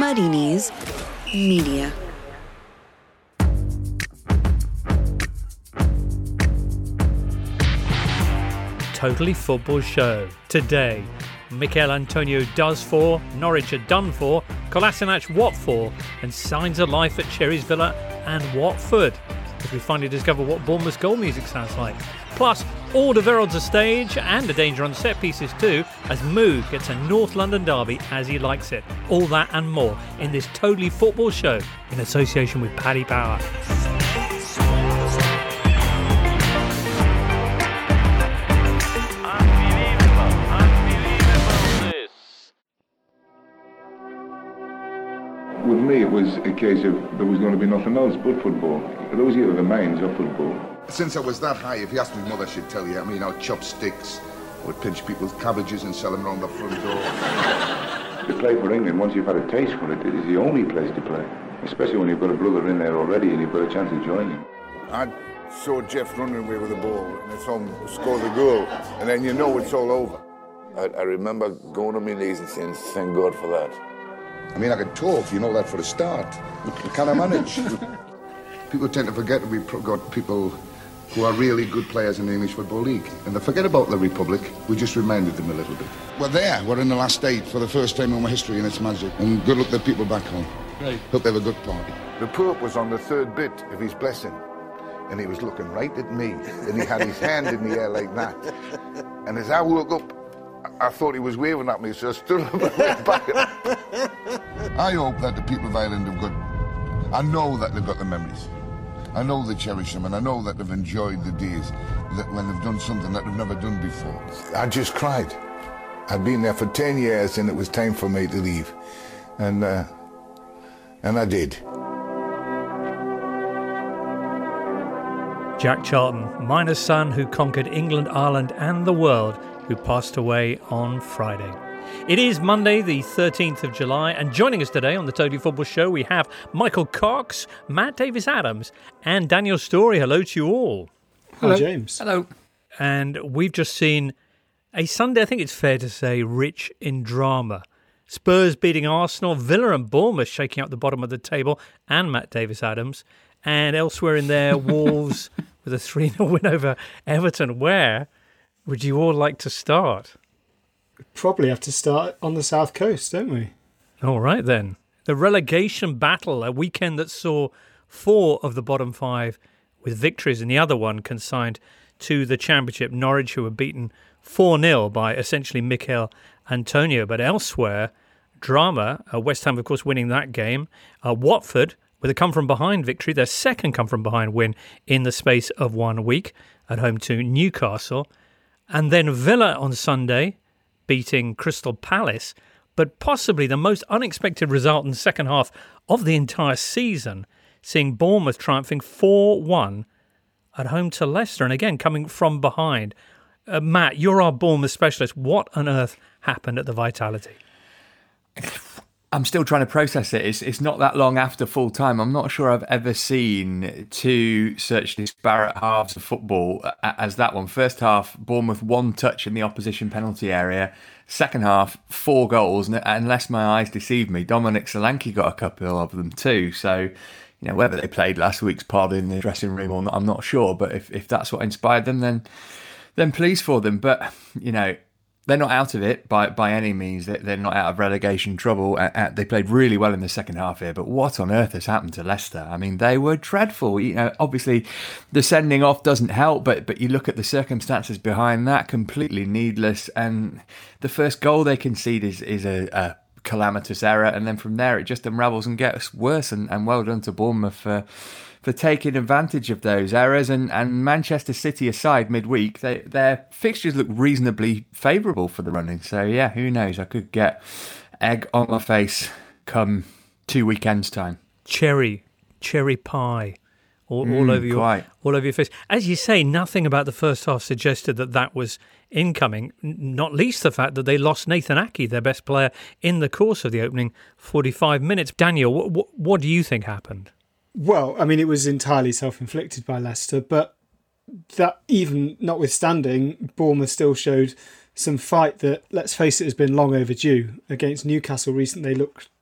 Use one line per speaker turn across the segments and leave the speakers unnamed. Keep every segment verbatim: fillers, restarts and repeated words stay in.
Muddy Knees Media.
Totally Football Show. Today, Mikel Antonio does for, Norwich are done for, Kolasinac what for, and signs of life at Cherries Villa and Watford, as we finally discover what Bournemouth's goal music sounds like. Plus, all the Verolds are stage and the danger on set pieces too, as Moog gets a North London derby as he likes it. All that and more in this Totally Football Show in association with Paddy Power.
With me, it was a case of there was going to be nothing else but football. Those are the mains of football.
Since I was that high, if you asked my mother, she'd tell you, I mean, I'd chop sticks, I would pinch people's cabbages and sell them around the front door.
To play for England, once you've had a taste for it, it is the only place to play. Especially when you've got a brother in there already and you've got a chance of joining.
I saw Jeff running away with the ball, and it's on, score the goal, and then you know it's all over.
I, I remember going on my knees and saying, thank God for that.
I mean, I can talk, you know that for a start. Can I manage? People tend to forget that we've got people who are really good players in the English Football League. And they forget about the Republic. We just reminded them a little bit. We're there. We're in the last eight for the first time in my history, and it's magic. And good luck to the people back home. Right. Hope they have a good party. The Pope was on the third bit of his blessing, and he was looking right at me, and he had his hand in the air like that. And as I woke up, I thought he was waving at me, so I stood up and went back. I hope that the people of Ireland have got... I know that they've got the memories. I know they cherish them, and I know that they've enjoyed the days that when they've done something that they've never done before. I just cried. I'd been there for ten years, and it was time for me to leave. And, uh, and I did.
Jack Charlton, miner's son who conquered England, Ireland and the world, who passed away on Friday. It is Monday, the thirteenth of July, and joining us today on the Totally Football Show, we have Michael Cox, Matt Davis-Adams, and Daniel Storey. Hello to you all.
Hello, Hello James.
Hello.
And we've just seen a Sunday, I think it's fair to say, rich in drama. Spurs beating Arsenal, Villa and Bournemouth shaking out the bottom of the table, and Matt Davis-Adams. And elsewhere in there, Wolves with a three nil win over Everton. Where would you all like to start?
Probably have to start on the south coast, don't we?
All right, then. The relegation battle, a weekend that saw four of the bottom five with victories and the other one consigned to the Championship. Norwich, who were beaten four nil by essentially Mikel Antonio. But elsewhere, drama, uh, West Ham, of course, winning that game. Uh, Watford, with a come-from-behind victory, their second come-from-behind win in the space of one week at home to Newcastle. And then Villa on Sunday, beating Crystal Palace, but possibly the most unexpected result in the second half of the entire season, seeing Bournemouth triumphing four one at home to Leicester, and again coming from behind. Uh, Matt, you're our Bournemouth specialist. What on earth happened at the Vitality?
I'm still trying to process it. It's, it's not that long after full time. I'm not sure I've ever seen two such disparate halves of football as that one. First half, Bournemouth one touch in the opposition penalty area. Second half, four goals. And unless my eyes deceive me, Dominic Solanke got a couple of them too. So, you know, whether they played last week's pod in the dressing room or not, I'm not sure. But if, if that's what inspired them, then then pleased for them. But, you know, they're not out of it by, by any means. They're not out of relegation trouble. They played really well in the second half here, but what on earth has happened to Leicester? I mean, they were dreadful. You know, obviously the sending off doesn't help, but but you look at the circumstances behind that, completely needless. And the first goal they concede is is a, a calamitous error, and then from there it just unravels and gets worse. And, and well done to Bournemouth for for taking advantage of those errors. And, and Manchester City aside midweek, they, their fixtures look reasonably favourable for the running. So, yeah, who knows? I could get egg on my face come two weekends' time.
Cherry, cherry pie, all,
Mm,
all over your
quite.
all over your face. As you say, nothing about the first half suggested that that was incoming, not least the fact that they lost Nathan Ake, their best player, in the course of the opening forty-five minutes. Daniel, what, what, what do you think happened?
Well, I mean, it was entirely self-inflicted by Leicester, but that even notwithstanding, Bournemouth still showed some fight that, let's face it, has been long overdue. Against Newcastle recently, they looked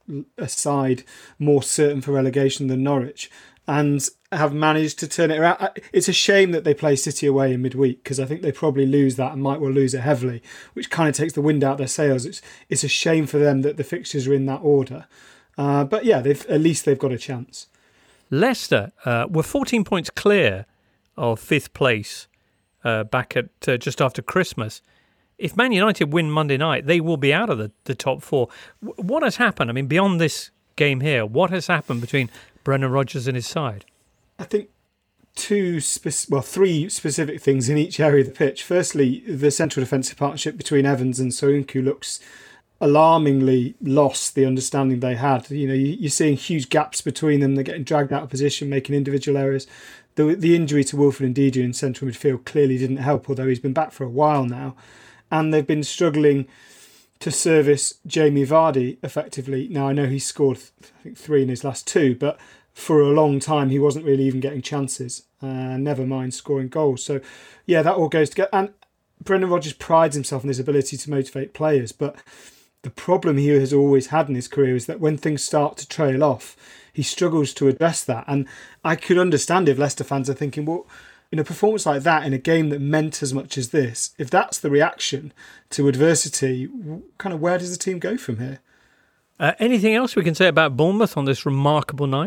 a side more certain for relegation than Norwich, and have managed to turn it around. It's a shame that they play City away in midweek, because I think they probably lose that and might well lose it heavily, which kind of takes the wind out of their sails. It's it's a shame for them that the fixtures are in that order. Uh, but yeah, they've at least they've got a chance.
Leicester uh, were fourteen points clear of fifth place uh, back at uh, just after Christmas. If Man United win Monday night, they will be out of the, the top four. W- what has happened? I mean, beyond this game here, what has happened between Brendan Rodgers and his side?
I think two, spec- well, three specific things in each area of the pitch. Firstly, the central defensive partnership between Evans and Soyuncu looks alarmingly lost the understanding they had. You know, you're seeing huge gaps between them. They're getting dragged out of position, making individual errors. The, the injury to Wilfred Ndidi in central midfield clearly didn't help, although he's been back for a while now. And they've been struggling to service Jamie Vardy effectively. Now, I know he scored, I think, three in his last two, but for a long time he wasn't really even getting chances, uh, never mind scoring goals. So, yeah, that all goes together. And Brendan Rodgers prides himself on his ability to motivate players, but the problem he has always had in his career is that when things start to trail off, he struggles to address that. And I could understand if Leicester fans are thinking, well, in a performance like that, in a game that meant as much as this, if that's the reaction to adversity, kind of where does the team go from here?
Uh, anything else we can say about Bournemouth on this remarkable night?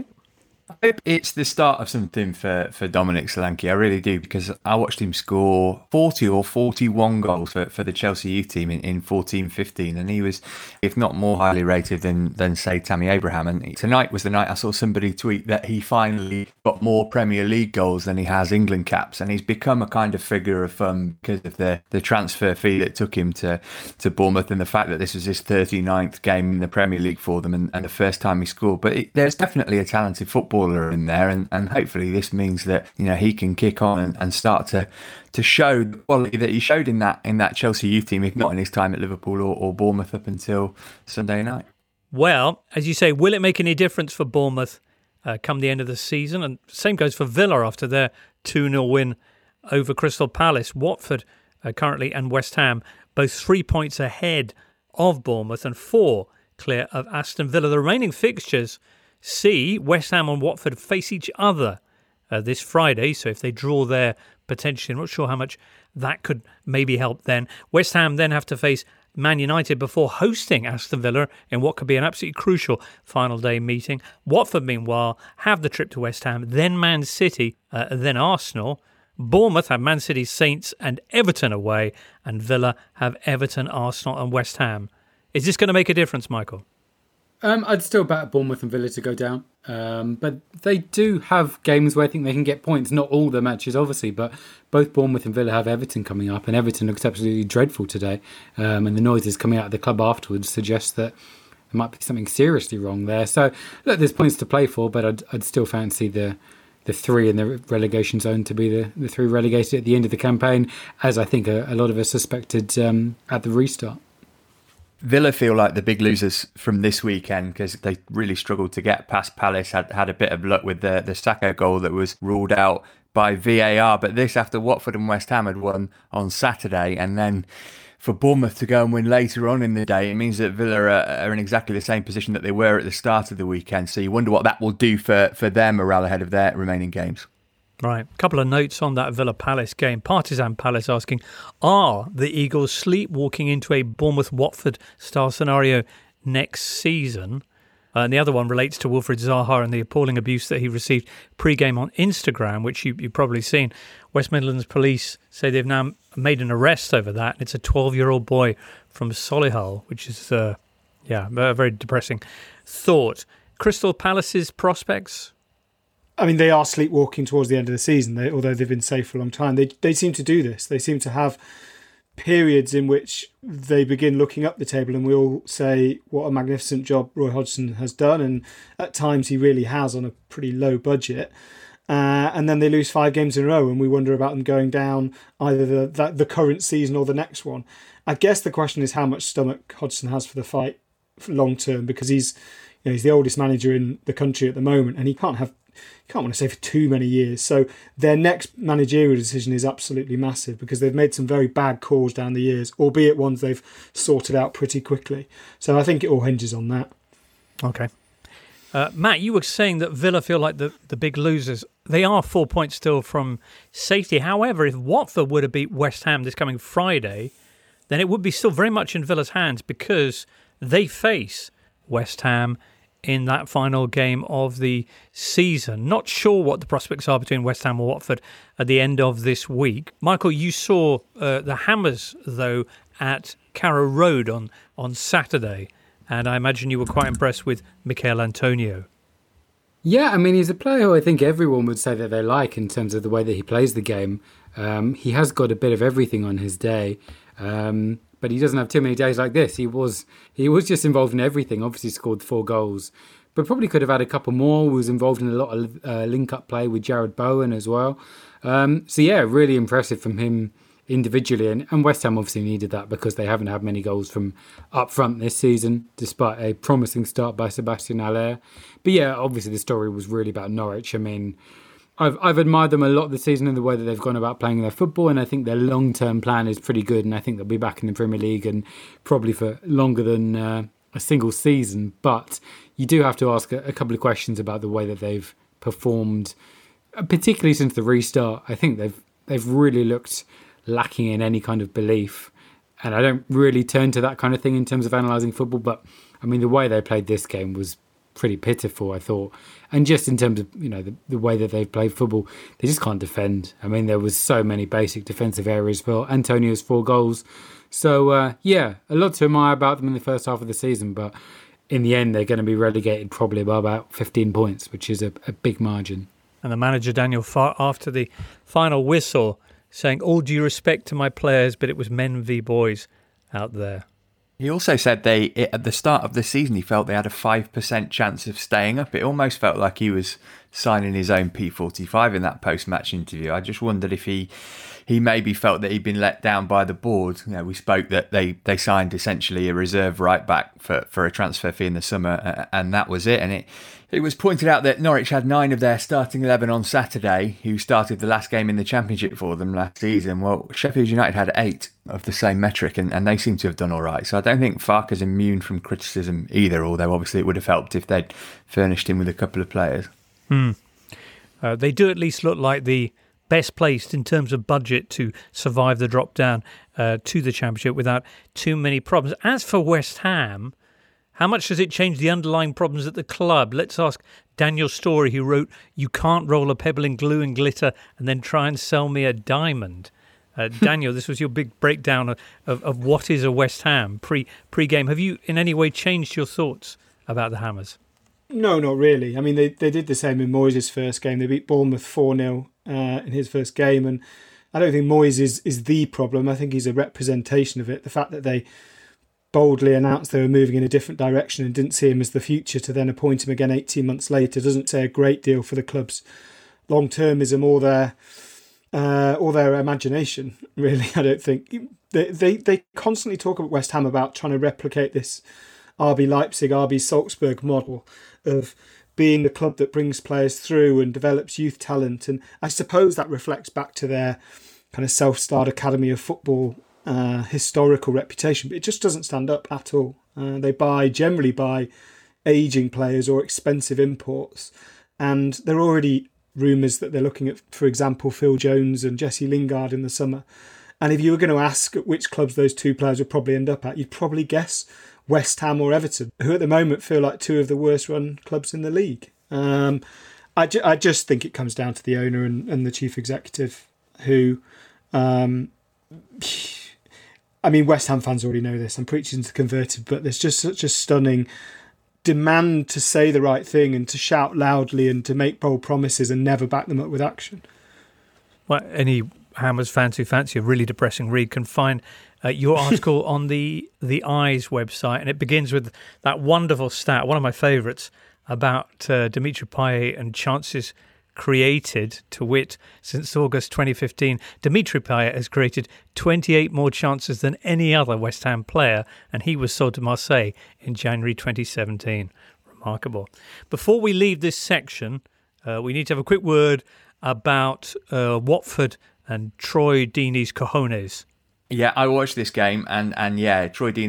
I hope it's the start of something for, for Dominic Solanke. I really do, because I watched him score forty or forty-one goals for, for the Chelsea youth team in, in fourteen fifteen, and he was, if not more highly rated than, than say, Tammy Abraham. And tonight was the night I saw somebody tweet that he finally got more Premier League goals than he has England caps, and he's become a kind of figure of fun because of the, the transfer fee that took him to, to Bournemouth, and the fact that this was his thirty-ninth game in the Premier League for them, and, and the first time he scored. But it, there's definitely a talented footballer in there, and, and hopefully this means that, you know, he can kick on and, and start to to show the quality that he showed in that in that Chelsea youth team, if not in his time at Liverpool or, or Bournemouth up until Sunday night.
Well, as you say, will it make any difference for Bournemouth uh, come the end of the season? And same goes for Villa after their two nil win over Crystal Palace. Watford uh, currently and West Ham both three points ahead of Bournemouth and four clear of Aston Villa. The remaining fixtures see West Ham and Watford face each other uh, this Friday. So if they draw there, potentially, I'm not sure how much that could maybe help then. West Ham then have to face Man United before hosting Aston Villa in what could be an absolutely crucial final day meeting. Watford, meanwhile, have the trip to West Ham, then Man City, uh, then Arsenal. Bournemouth have Man City, Saints and Everton away, and Villa have Everton, Arsenal and West Ham. Is this going to make a difference, Michael?
Um, I'd still back Bournemouth and Villa to go down. Um, but they do have games where I think they can get points. Not all the matches, obviously, but both Bournemouth and Villa have Everton coming up, and Everton looks absolutely dreadful today. Um, and the noises coming out of the club afterwards suggest that there might be something seriously wrong there. So, look, there's points to play for, but I'd, I'd still fancy the the three in the relegation zone to be the, the three relegated at the end of the campaign, as I think a, a lot of us suspected um, at the restart.
Villa feel like the big losers from this weekend because they really struggled to get past Palace, had had a bit of luck with the, the Saka goal that was ruled out by V A R. But this after Watford and West Ham had won on Saturday, and then for Bournemouth to go and win later on in the day, it means that Villa are, are in exactly the same position that they were at the start of the weekend. So you wonder what that will do for, for their morale ahead of their remaining games.
Right. A couple of notes on that Villa Palace game. Partizan Palace asking, are the Eagles sleepwalking into a Bournemouth-Watford style scenario next season? Uh, and the other one relates to Wilfried Zaha and the appalling abuse that he received pre-game on Instagram, which you, you've probably seen. West Midlands Police say they've now made an arrest over that. It's a twelve-year-old boy from Solihull, which is, uh, yeah, a very depressing thought. Crystal Palace's prospects?
I mean, they are sleepwalking towards the end of the season, they, although they've been safe for a long time. They they seem to do this. They seem to have periods in which they begin looking up the table, and we all say what a magnificent job Roy Hodgson has done, and at times he really has on a pretty low budget. Uh, and then they lose five games in a row, and we wonder about them going down either the, the the current season or the next one. I guess the question is how much stomach Hodgson has for the fight long term, because he's you know he's the oldest manager in the country at the moment, and he can't have. Can't want to say for too many years. So their next managerial decision is absolutely massive because they've made some very bad calls down the years, albeit ones they've sorted out pretty quickly. So I think it all hinges on that.
Okay. Uh, Matt, you were saying that Villa feel like the, the big losers. They are four points still from safety. However, if Watford were to beat West Ham this coming Friday, then it would be still very much in Villa's hands because they face West Ham in that final game of the season. Not sure what the prospects are between West Ham and Watford at the end of this week. Michael, you saw uh, the Hammers, though, at Carrow Road on, on Saturday. And I imagine you were quite impressed with Michail Antonio.
Yeah, I mean, he's a player who I think everyone would say that they like in terms of the way that he plays the game. Um, he has got a bit of everything on his day, um, but he doesn't have too many days like this. He was he was just involved in everything, obviously scored four goals, but probably could have had a couple more, was involved in a lot of uh, link-up play with Jared Bowen as well. Um, so yeah, really impressive from him individually, and, and West Ham obviously needed that because they haven't had many goals from up front this season, despite a promising start by Sebastian Haller. But yeah, obviously the story was really about Norwich. I mean, I've I've admired them a lot this season in the way that they've gone about playing their football, and I think their long-term plan is pretty good, and I think they'll be back in the Premier League and probably for longer than uh, a single season. But you do have to ask a, a couple of questions about the way that they've performed, particularly since the restart. I think they've they've really looked lacking in any kind of belief, and I don't really turn to that kind of thing in terms of analysing football, but I mean the way they played this game was pretty pitiful, I thought, and just in terms of, you know, the, the way that they've played football, they just can't defend. I mean, there was so many basic defensive areas for Antonio's four goals, so uh, yeah, a lot to admire about them in the first half of the season, but in the end they're going to be relegated probably by about fifteen points, which is a, a big margin. And
the manager Daniel Farke, after the final whistle, saying, all due respect to my players, but it was men v boys out there.
He also said they at the start of the season he felt they had a five percent chance of staying up. It almost felt like he was signing his own P forty-five in that post-match interview. I just wondered if he he maybe felt that he'd been let down by the board. You know, we spoke that they, they signed essentially a reserve right back for, for a transfer fee in the summer, and that was it. And it It was pointed out that Norwich had nine of their starting eleven on Saturday who started the last game in the Championship for them last season. Well, Sheffield United had eight of the same metric, and, and they seem to have done all right. So I don't think Farke is immune from criticism either, although obviously it would have helped if they'd furnished him with a couple of players.
Hmm. Uh, they do at least look like the best placed in terms of budget to survive the drop down uh, to the Championship without too many problems. As for West Ham, how much does it change the underlying problems at the club? Let's ask Daniel Story, who wrote, "You can't roll a pebble in glue and glitter and then try and sell me a diamond." Uh, Daniel, this was your big breakdown of, of, of what is a West Ham pre, pre-game. Have you in any way changed your thoughts about the Hammers?
No, not really. I mean, they, they did the same in Moyes' first game. They beat Bournemouth four nil uh, in his first game. And I don't think Moyes is, is the problem. I think he's a representation of it. The fact that they boldly announced they were moving in a different direction and didn't see him as the future to then appoint him again eighteen months later doesn't say a great deal for the club's long-termism or their uh, or their imagination, really. I don't think. They, they, they constantly talk about West Ham about trying to replicate this R B Leipzig, R B Salzburg model of being the club that brings players through and develops youth talent. And I suppose that reflects back to their kind of self-styled academy of football Uh, historical reputation, but it just doesn't stand up at all. Uh, they buy, generally buy ageing players or expensive imports, and there are already rumours that they're looking at, for example, Phil Jones and Jesse Lingard in the summer. And if you were going to ask at which clubs those two players would probably end up at, you'd probably guess West Ham or Everton, who at the moment feel like two of the worst run clubs in the league. Um, I, ju- I just think it comes down to the owner and, and the chief executive, who um, I mean, West Ham fans already know this. I'm preaching to the converted, but there's just such a stunning demand to say the right thing and to shout loudly and to make bold promises and never back them up with action.
Well, any Hammers fans who fancy a really depressing read can find uh, your article on the the Eyes website, and it begins with that wonderful stat, one of my favourites, about uh, Dimitri Payet and chances created, to wit, since August twenty fifteen, Dimitri Payet has created twenty-eight more chances than any other West Ham player, and he was sold to Marseille in January twenty seventeen. Remarkable. Before we leave this section, uh, we need to have a quick word about uh, Watford and Troy Deeney's cojones.
Yeah, I watched this game, and, and yeah, Troy Deeney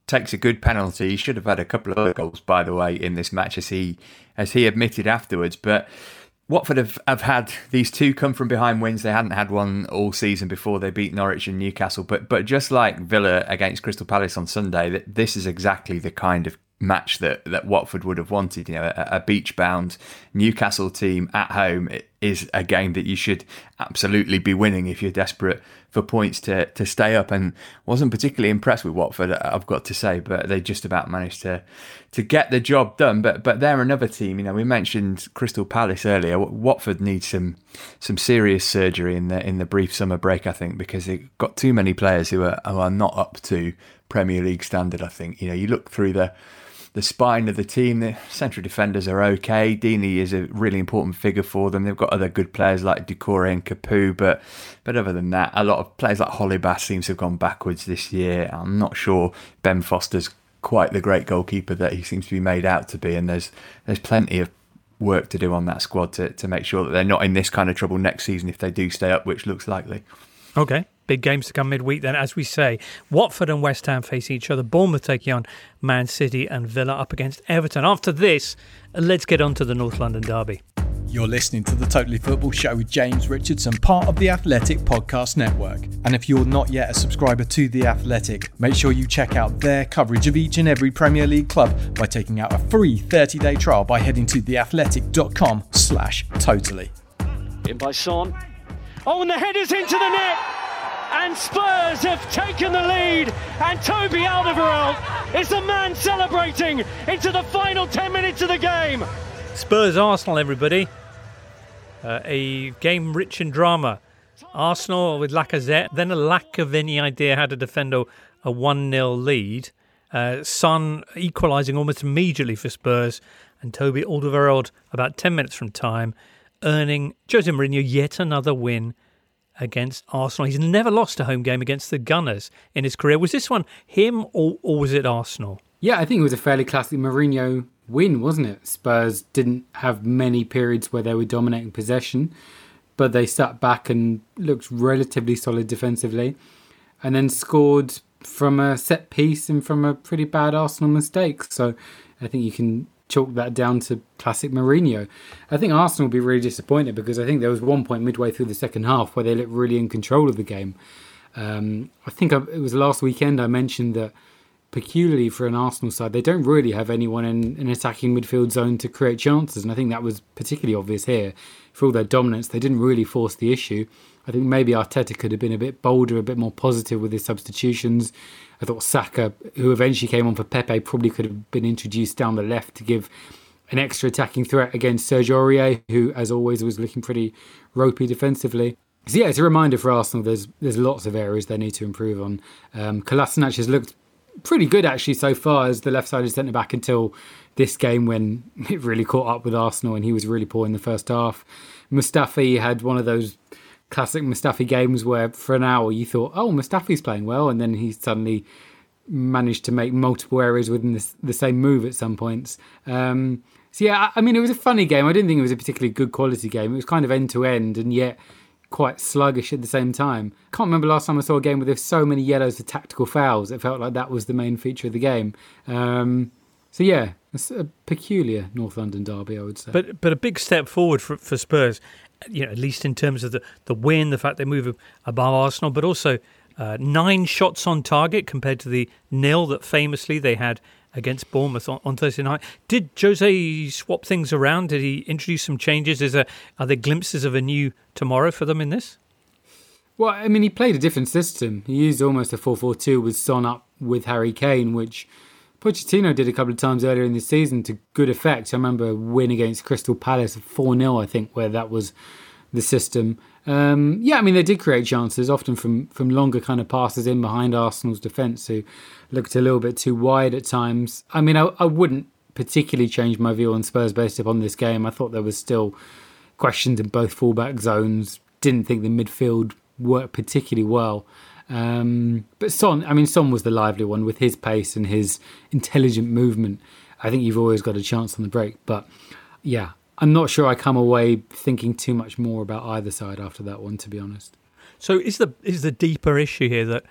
takes a good penalty. He should have had a couple of other goals, by the way, in this match, as he as he admitted afterwards. But Watford have, have had these two come from behind wins. They hadn't had one all season before they beat Norwich and Newcastle. But but just like Villa against Crystal Palace on Sunday, this is exactly the kind of match that, that Watford would have wanted. You know, a, a beach-bound Newcastle team at home is a game that you should absolutely be winning if you're desperate for points to, to stay up. And wasn't particularly impressed with Watford, I've got to say, but they just about managed to to get the job done. But but they're another team. You know, we mentioned Crystal Palace earlier. Watford needs some some serious surgery in the in the brief summer break, I think, because they've got too many players who are who are not up to Premier League standard. I think, you know, you look through the the spine of the team. The central defenders are okay. Deeney is a really important figure for them. They've got other good players like Doucouré and Capoue, but but other than that, a lot of players like Hollybass seems to have gone backwards this year. I'm not sure Ben Foster's quite the great goalkeeper that he seems to be made out to be, and there's there's plenty of work to do on that squad to, to make sure that they're not in this kind of trouble next season if they do stay up, which looks likely.
Okay. Big games to come midweek then, as we say. Watford and West Ham face each other. Bournemouth taking on Man City, and Villa up against Everton. After this, let's get on to the North London derby.
You're listening to the Totally Football Show with James Richardson, part of the Athletic Podcast Network. And if you're not yet a subscriber to The Athletic, make sure you check out their coverage of each and every Premier League club by taking out a free thirty-day trial by heading to theathletic.com slash totally.
In by Son. Oh, and the header's into the net! And Spurs have taken the lead, and Toby Alderweireld is the man celebrating into the final ten minutes of the game.
Spurs Arsenal, everybody. Uh, a game rich in drama. Arsenal with Lacazette, then a lack of any idea how to defend a, a one nil lead. Uh, Son equalising almost immediately for Spurs, and Toby Alderweireld about ten minutes from time, earning Jose Mourinho yet another win against Arsenal. He's never lost a home game against the Gunners in his career. Was this one him or, or was it Arsenal?
Yeah, I think it was a fairly classic Mourinho win, wasn't it? Spurs didn't have many periods where they were dominating possession, but they sat back and looked relatively solid defensively, and then scored from a set piece and from a pretty bad Arsenal mistake. So I think you can chalk that down to classic Mourinho. I think Arsenal will be really disappointed because I think there was one point midway through the second half where they looked really in control of the game. Um, I think I, it was last weekend I mentioned that peculiarly for an Arsenal side, they don't really have anyone in an attacking midfield zone to create chances, and I think that was particularly obvious here. For all their dominance, they didn't really force the issue. I think maybe Arteta could have been a bit bolder, a bit more positive with his substitutions. I thought Saka, who eventually came on for Pepe, probably could have been introduced down the left to give an extra attacking threat against Serge Aurier, who, as always, was looking pretty ropey defensively. So yeah, it's a reminder for Arsenal. There's there's lots of areas they need to improve on. Um, Kolasinac has looked pretty good actually so far as the left-sided centre-back until this game when it really caught up with Arsenal and he was really poor in the first half. Mustafi had one of those classic Mustafi games where for an hour you thought, oh, Mustafi's playing well, and then he suddenly managed to make multiple errors within the, the same move at some points. Um, so yeah, I mean, it was a funny game. I didn't think it was a particularly good quality game. It was kind of end-to-end and yet quite sluggish at the same time. I can't remember last time I saw a game where there were so many yellows for tactical fouls. It felt like that was the main feature of the game. Um, so yeah, it's a peculiar North London derby, I would say.
But but a big step forward for, for Spurs, you know, at least in terms of the, the win, the fact they move above Arsenal, but also uh, nine shots on target compared to the nil that famously they had against Bournemouth on, on Thursday night. Did Jose swap things around? Did he introduce some changes? Is there, are there glimpses of a new tomorrow for them in this?
Well, I mean, he played a different system. He used almost a four four two with Son up with Harry Kane, which Pochettino did a couple of times earlier in the season to good effect. I remember a win against Crystal Palace, four nil, I think, where that was the system. Um, yeah, I mean, they did create chances, often from, from longer kind of passes in behind Arsenal's defence, who looked a little bit too wide at times. I mean, I, I wouldn't particularly change my view on Spurs based upon this game. I thought there was still questions in both fullback zones. Didn't think the midfield worked particularly well. Um, but Son, I mean, Son was the lively one with his pace and his intelligent movement. I think you've always got a chance on the break. But yeah, I'm not sure I come away thinking too much more about either side after that one, to be honest.
So is the is the deeper issue here that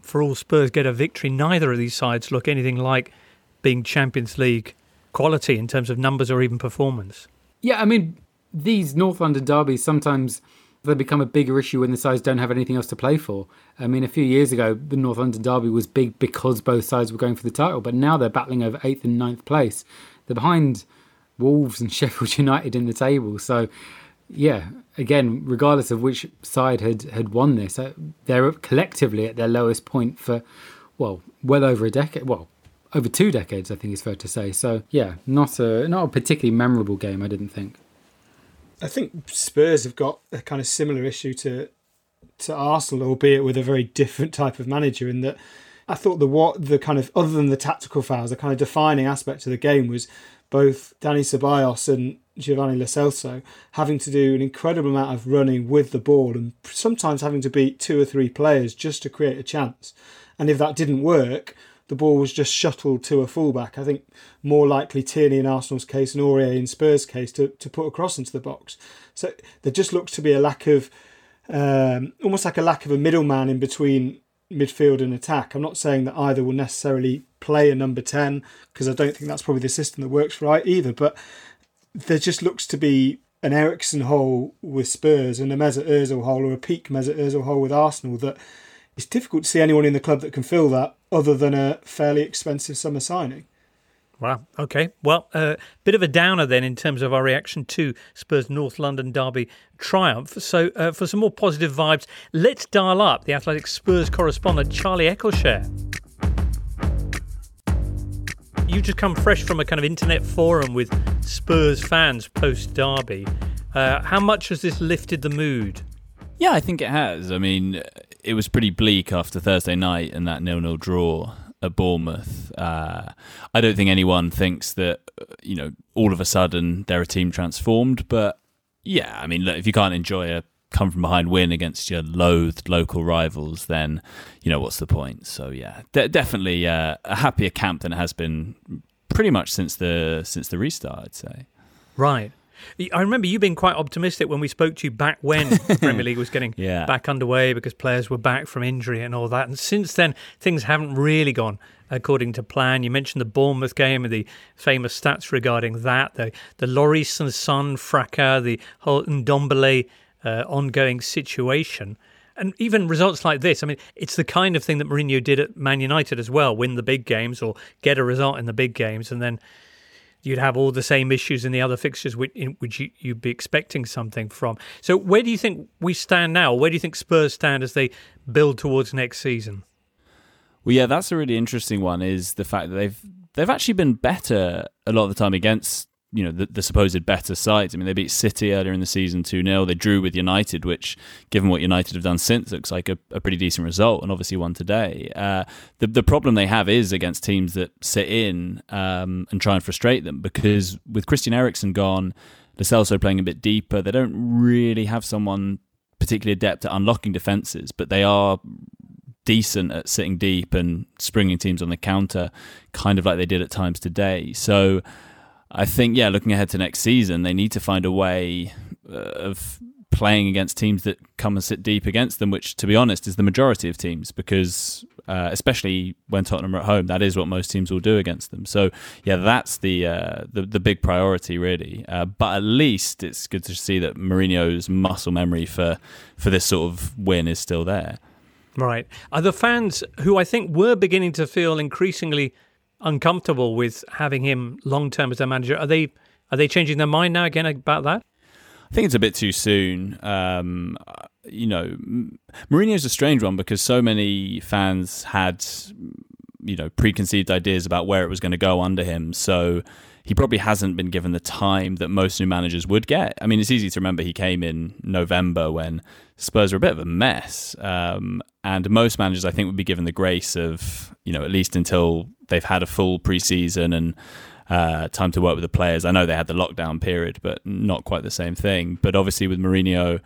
for all Spurs get a victory, neither of these sides look anything like being Champions League quality in terms of numbers or even performance.
Yeah, I mean, these North London derbies, sometimes they become a bigger issue when the sides don't have anything else to play for. I mean, a few years ago, the North London derby was big because both sides were going for the title, but now they're battling over eighth and ninth place. They're behind Wolves and Sheffield United in the table. So, yeah, again, regardless of which side had, had won this, they're collectively at their lowest point for, well, well over a decade. Well, over two decades, I think it's fair to say. So, yeah, not a not a particularly memorable game, I didn't think.
I think Spurs have got a kind of similar issue to to Arsenal, albeit with a very different type of manager, in that I thought the what the kind of, other than the tactical fouls, the kind of defining aspect of the game was both Dani Ceballos and Giovanni Lo Celso having to do an incredible amount of running with the ball and sometimes having to beat two or three players just to create a chance. And if that didn't work, the ball was just shuttled to a fullback. I think more likely Tierney in Arsenal's case and Aurier in Spurs' case to, to put a cross into the box. So there just looks to be a lack of, um, almost like a lack of a middleman in between midfield and attack. I'm not saying that either will necessarily play a number ten, because I don't think that's probably the system that works for either, but there just looks to be an Eriksen hole with Spurs and a Mesut Ozil hole, or a peak Mesut Ozil hole with Arsenal, that it's difficult to see anyone in the club that can fill that other than a fairly expensive summer signing.
Wow. Okay. Well, a uh, bit of a downer then in terms of our reaction to Spurs' North London derby triumph. So uh, for some more positive vibes, let's dial up the Athletic Spurs correspondent Charlie Eccleshare. You just come fresh from a kind of internet forum with Spurs fans post-derby. Uh, how much has this lifted the mood?
Yeah, I think it has. I mean, it was pretty bleak after Thursday night and that nil-nil draw at Bournemouth. Uh, I don't think anyone thinks that, you know, all of a sudden they're a team transformed. But yeah, I mean, look, if you can't enjoy a come from behind win against your loathed local rivals, then, you know, what's the point? So yeah, de- definitely uh, a happier camp than it has been pretty much since the since the restart, I'd say.
Right. I remember you being quite optimistic when we spoke to you back when the Premier League was getting
yeah.
back underway because players were back from injury and all that. And since then, things haven't really gone according to plan. You mentioned the Bournemouth game and the famous stats regarding that, the, the Lloris and Son fracas, the whole Ndombele uh, ongoing situation. And even results like this, I mean, it's the kind of thing that Mourinho did at Man United as well, win the big games or get a result in the big games, and then you'd have all the same issues in the other fixtures which, in which you, you'd be expecting something from. So where do you think we stand now? Where do you think Spurs stand as they build towards next season?
Well, yeah, that's a really interesting one, is the fact that they've they've actually been better a lot of the time against, you know, the, the supposed better sides. I mean, they beat City earlier in the season two nil. They drew with United, which, given what United have done since, looks like a, a pretty decent result, and obviously won today. Uh, the the problem they have is against teams that sit in um, and try and frustrate them, because with Christian Eriksen gone, Lo Celso playing a bit deeper, they don't really have someone particularly adept at unlocking defences, but they are decent at sitting deep and springing teams on the counter, kind of like they did at times today. So I think, yeah, looking ahead to next season, they need to find a way uh, of playing against teams that come and sit deep against them, which, to be honest, is the majority of teams, because uh, especially when Tottenham are at home, that is what most teams will do against them. So, yeah, that's the uh, the, the big priority, really. Uh, but at least it's good to see that Mourinho's muscle memory for, for this sort of win is still there.
Right. Are the fans, who I think were beginning to feel increasingly uncomfortable with having him long term as their manager, are they are they changing their mind now again about that?
I think it's a bit too soon. Um, you know, Mourinho's a strange one because so many fans had, you know, preconceived ideas about where it was going to go under him. So he probably hasn't been given the time that most new managers would get. I mean, it's easy to remember he came in November when Spurs were a bit of a mess. Um, and most managers, I think, would be given the grace of, you know, at least until they've had a full pre-season and uh, time to work with the players. I know they had the lockdown period, but not quite the same thing. But obviously with Mourinho,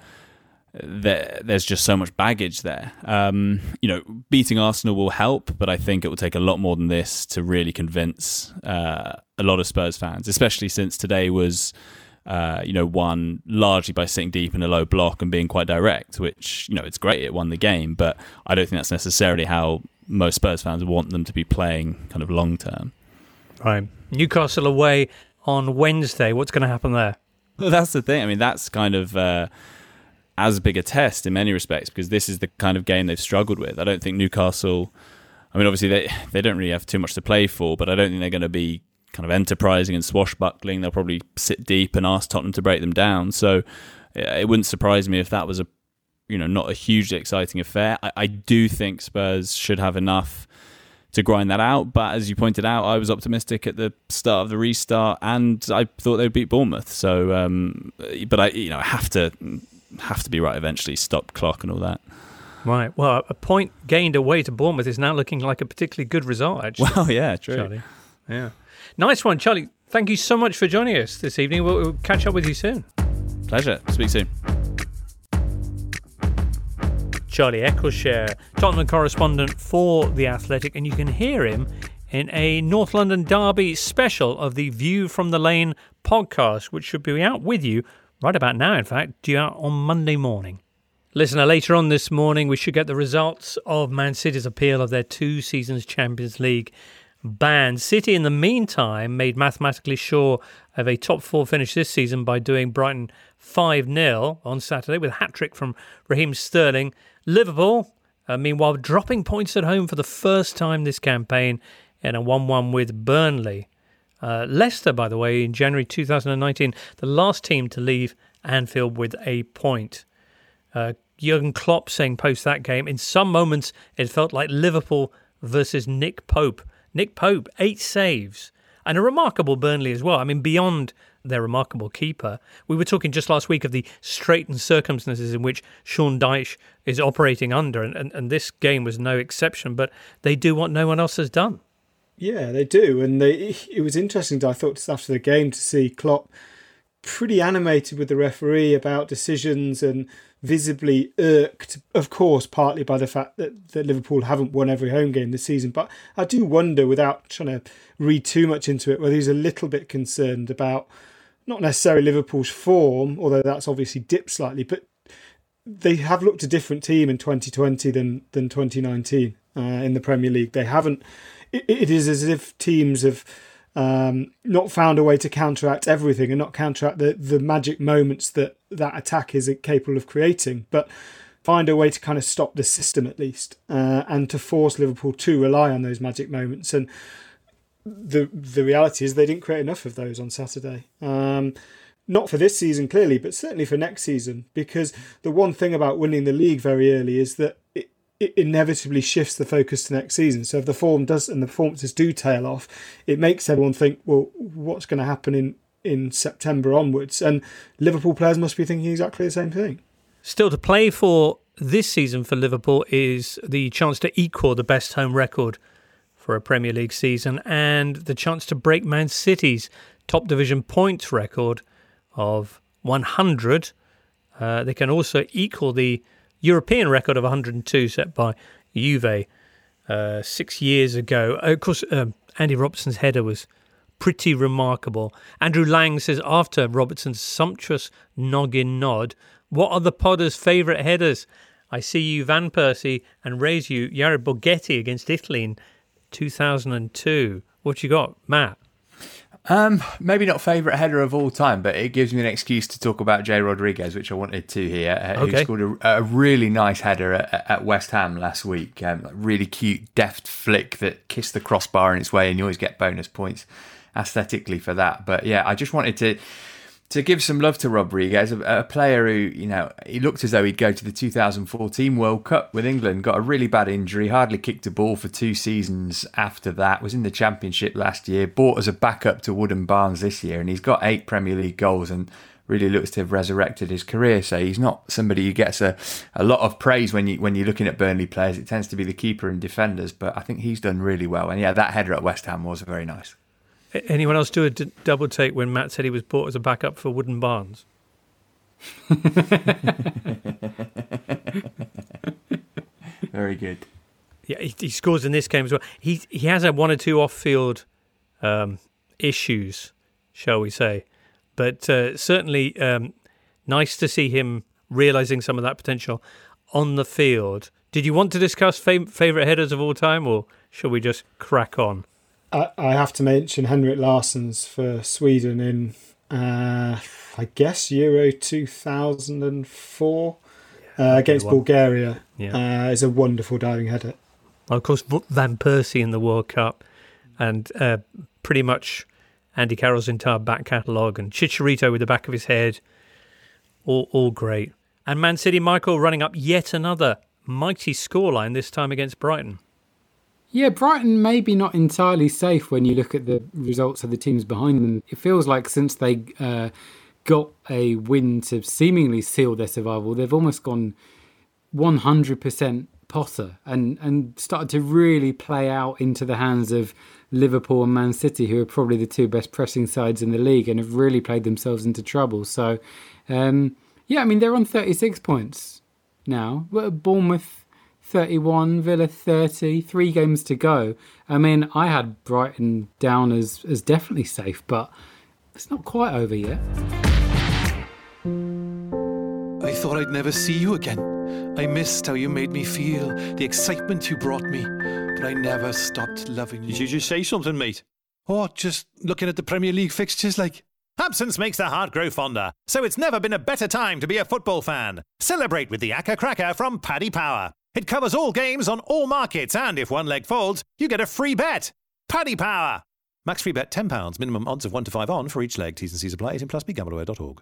there, there's just so much baggage there. Um, you know, beating Arsenal will help, but I think it will take a lot more than this to really convince uh, a lot of Spurs fans, especially since today was Uh, you know, won largely by sitting deep in a low block and being quite direct, which, you know, it's great, it won the game, but I don't think that's necessarily how most Spurs fans want them to be playing kind of long term.
Right. Newcastle away on Wednesday. What's going to happen there?
Well, that's the thing. I mean, that's kind of uh, as big a test in many respects, because this is the kind of game they've struggled with. I don't think Newcastle, I mean, obviously they, they don't really have too much to play for, but I don't think they're going to be kind of enterprising and swashbuckling. They'll probably sit deep and ask Tottenham to break them down. So it wouldn't surprise me if that was a, you know, not a hugely exciting affair. I, I do think Spurs should have enough to grind that out. But as you pointed out, I was optimistic at the start of the restart, and I thought they'd beat Bournemouth. So, um, but I, you know, I have to have to be right eventually. Stop clock and all that.
Right. Well, a point gained away to Bournemouth is now looking like a particularly good result, actually.
Well, yeah, true.
Charlie. Yeah. Nice one, Charlie. Thank you so much for joining us this evening. We'll, we'll catch up with you soon.
Pleasure. Speak soon.
Charlie Eccleshare, Tottenham correspondent for The Athletic, and you can hear him in a North London Derby special of the View from the Lane podcast, which should be out with you right about now, in fact, due out on Monday morning. Listener, later on this morning, we should get the results of Man City's appeal of their two seasons Champions League ban. City, in the meantime, made mathematically sure of a top four finish this season by doing Brighton five nil on Saturday with a hat-trick from Raheem Sterling. Liverpool, uh, meanwhile, dropping points at home for the first time this campaign in a one one with Burnley. Uh, Leicester, by the way, in January two thousand nineteen, the last team to leave Anfield with a point. Uh, Jurgen Klopp saying post that game, in some moments it felt like Liverpool versus Nick Pope. Nick Pope, eight saves, and a remarkable Burnley as well. I mean, beyond their remarkable keeper, we were talking just last week of the straitened circumstances in which Sean Dyche is operating under, and, and, and this game was no exception, but they do what no one else has done.
Yeah, they do, and they, it was interesting, I thought, just after the game to see Klopp pretty animated with the referee about decisions and visibly irked, of course, partly by the fact that, that Liverpool haven't won every home game this season. But I do wonder, without trying to read too much into it, whether he's a little bit concerned about not necessarily Liverpool's form, although that's obviously dipped slightly, but they have looked a different team in twenty twenty than, than twenty nineteen uh, in the Premier League. They haven't. It, it is as if teams have Um, not found a way to counteract everything and not counteract the, the magic moments that that attack is capable of creating, but find a way to kind of stop the system at least, uh, and to force Liverpool to rely on those magic moments. And the the reality is they didn't create enough of those on Saturday. Um, not for this season, clearly, but certainly for next season, because the one thing about winning the league very early is that it, it inevitably shifts the focus to next season. So if the form does and the performances do tail off, it makes everyone think, well, what's going to happen in, in September onwards? And Liverpool players must be thinking exactly the same thing.
Still to play for this season for Liverpool is the chance to equal the best home record for a Premier League season and the chance to break Man City's top division points record of one hundred. Uh, they can also equal the European record of one hundred two set by Juve uh, six years ago. Of course, um, Andy Robertson's header was pretty remarkable. Andrew Lang says, after Robertson's sumptuous noggin nod, what are the Podders' favourite headers? I see you Van Persie and raise you Jared Borghetti against Italy in two thousand two. What you got, Matt?
Um, maybe not favourite header of all time, but it gives me an excuse to talk about Jay Rodriguez, which I wanted to here, uh,
okay.
who scored a, a really nice header at, at West Ham last week. Um, a really cute, deft flick that kissed the crossbar in its way, and you always get bonus points aesthetically for that. But yeah, I just wanted to to give some love to Rodriguez, a, a player who, you know, he looked as though he'd go to the two thousand fourteen World Cup with England, got a really bad injury, hardly kicked a ball for two seasons after that, was in the Championship last year, bought as a backup to Wood and Barnes this year, and he's got eight Premier League goals and really looks to have resurrected his career. So he's not somebody who gets a, a lot of praise when, you, when you're looking at Burnley players. It tends to be the keeper and defenders, but I think he's done really well. And yeah, that header at West Ham was very nice.
Anyone else do a d- double take when Matt said he was bought as a backup for Wooden Barnes?
Very good.
Yeah, he, he scores in this game as well. He he has had one or two off-field um, issues, shall we say, but uh, certainly um, nice to see him realising some of that potential on the field. Did you want to discuss fav- favourite headers of all time, or shall we just crack on?
I, I have to mention Henrik Larsson's for Sweden in, uh, I guess, Euro two thousand four uh, against Bulgaria. Yeah. Uh, is a wonderful diving header.
Well, of course, Van Persie in the World Cup, and uh, pretty much Andy Carroll's entire back catalogue, and Chicharito with the back of his head, all all great. And Man City, Michael, running up yet another mighty scoreline, this time against Brighton.
Yeah, Brighton maybe not entirely safe when you look at the results of the teams behind them. It feels like since they uh, got a win to seemingly seal their survival, they've almost gone one hundred percent Potter and, and started to really play out into the hands of Liverpool and Man City, who are probably the two best pressing sides in the league and have really played themselves into trouble. So, um, yeah, I mean, they're on thirty-six points now. Bournemouth thirty-one, Villa thirty, three games to go. I mean, I had Brighton down as, as definitely safe, but it's not quite over yet.
I thought I'd never see you again. I missed how you made me feel, the excitement you brought me, but I never stopped loving you.
Did you just say something, mate?
Oh, just looking at the Premier League fixtures like...
Absence makes the heart grow fonder, so it's never been a better time to be a football fan. Celebrate with the Acca Cracker from Paddy Power. It covers all games on all markets, and if one leg folds, you get a free bet. Paddy Power. Max free bet ten pounds, minimum odds of one to five on for each leg. T's and C's apply. eighteen plus, be gamble aware dot org.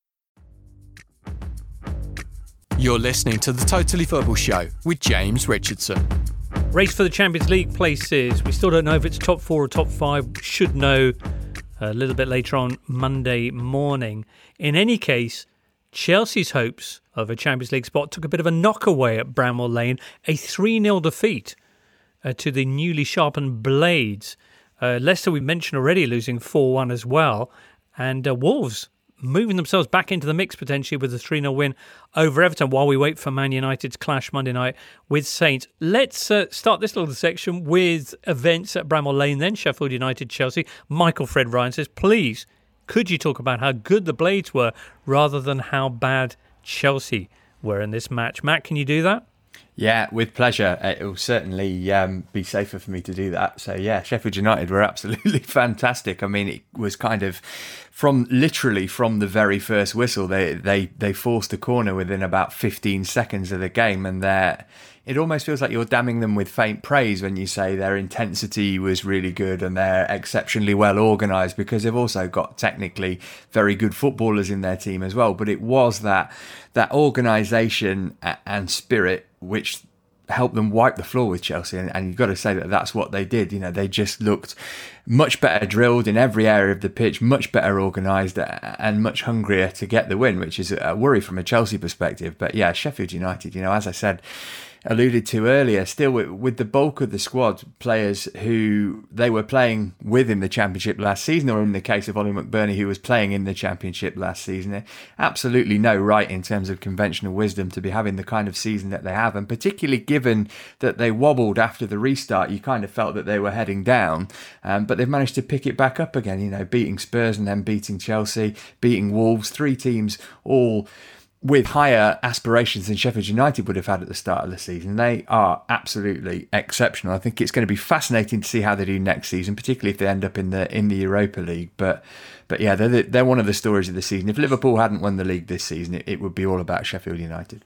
You're listening to The Totally Football Show with James Richardson.
Race for the Champions League places. We still don't know if it's top four or top five. Should know a little bit later on Monday morning. In any case, Chelsea's hopes of a Champions League spot took a bit of a knock away at Bramall Lane. A three nil defeat uh, to the newly sharpened Blades. Uh, Leicester, we mentioned already, losing four one as well. And uh, Wolves moving themselves back into the mix potentially with a three nil win over Everton while we wait for Man United's clash Monday night with Saints. Let's uh, start this little section with events at Bramall Lane then, Sheffield United, Chelsea. Michael Fred Ryan says, please, could you talk about how good the Blades were rather than how bad Chelsea were in this match? Matt, can you do that?
Yeah, with pleasure. It will certainly um, be safer for me to do that. So yeah, Sheffield United were absolutely fantastic. I mean, it was kind of from literally from the very first whistle, they they they forced a corner within about fifteen seconds of the game, and they're it almost feels like you're damning them with faint praise when you say their intensity was really good and they're exceptionally well organised, because they've also got technically very good footballers in their team as well. But it was that that organisation and spirit which helped them wipe the floor with Chelsea, and, and you've got to say that that's what they did. You know, they just looked much better drilled in every area of the pitch, much better organised, and much hungrier to get the win, which is a worry from a Chelsea perspective. But yeah, Sheffield United, you know, as I said, alluded to earlier, still with, with the bulk of the squad, players who they were playing with in the Championship last season, or in the case of Ollie McBurney, who was playing in the Championship last season, absolutely no right in terms of conventional wisdom to be having the kind of season that they have, and particularly given that they wobbled after the restart, you kind of felt that they were heading down, um, but they've managed to pick it back up again, you know, beating Spurs and then beating Chelsea, beating Wolves, three teams all with higher aspirations than Sheffield United would have had at the start of the season. They are absolutely exceptional. I think it's going to be fascinating to see how they do next season, particularly if they end up in the in the Europa League. But but yeah, they're they're one of the stories of the season. If Liverpool hadn't won the league this season, it, it would be all about Sheffield United.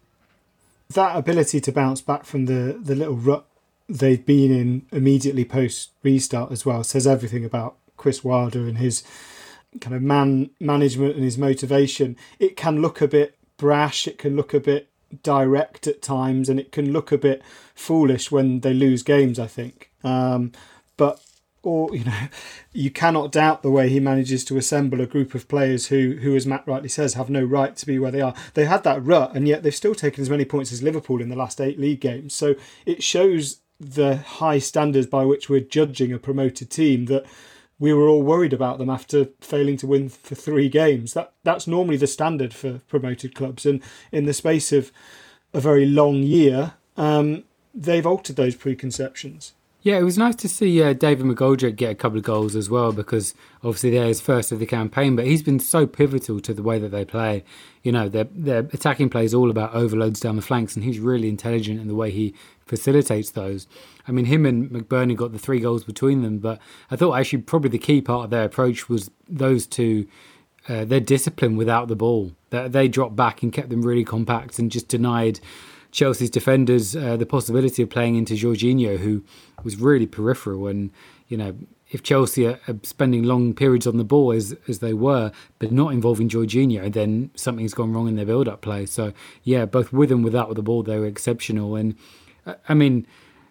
That ability to bounce back from the, the little rut they've been in immediately post restart as well says everything about Chris Wilder and his kind of man management and his motivation. It can look a bit brash, it can look a bit direct at times, and it can look a bit foolish when they lose games, I think. Um, but or you know, you cannot doubt the way he manages to assemble a group of players who, who, as Matt rightly says, have no right to be where they are. They had that rut, and yet they've still taken as many points as Liverpool in the last eight league games. So it shows the high standards by which we're judging a promoted team, that we were all worried about them after failing to win for three games. That that's normally the standard for promoted clubs, and in the space of a very long year, um, they've altered those preconceptions.
Yeah, it was nice to see uh, David McGoldrick get a couple of goals as well, because obviously they're his first of the campaign, but he's been so pivotal to the way that they play. You know, their their attacking play is all about overloads down the flanks, and he's really intelligent in the way he facilitates those. I mean, him and McBurney got the three goals between them, but I thought actually probably the key part of their approach was those two, uh, their discipline without the ball. That they dropped back and kept them really compact and just denied Chelsea's defenders uh, the possibility of playing into Jorginho, who was really peripheral. And, you know, if Chelsea are, are spending long periods on the ball as as they were, but not involving Jorginho, then something's gone wrong in their build-up play. So, yeah, both with and without the ball, they were exceptional. And, I mean,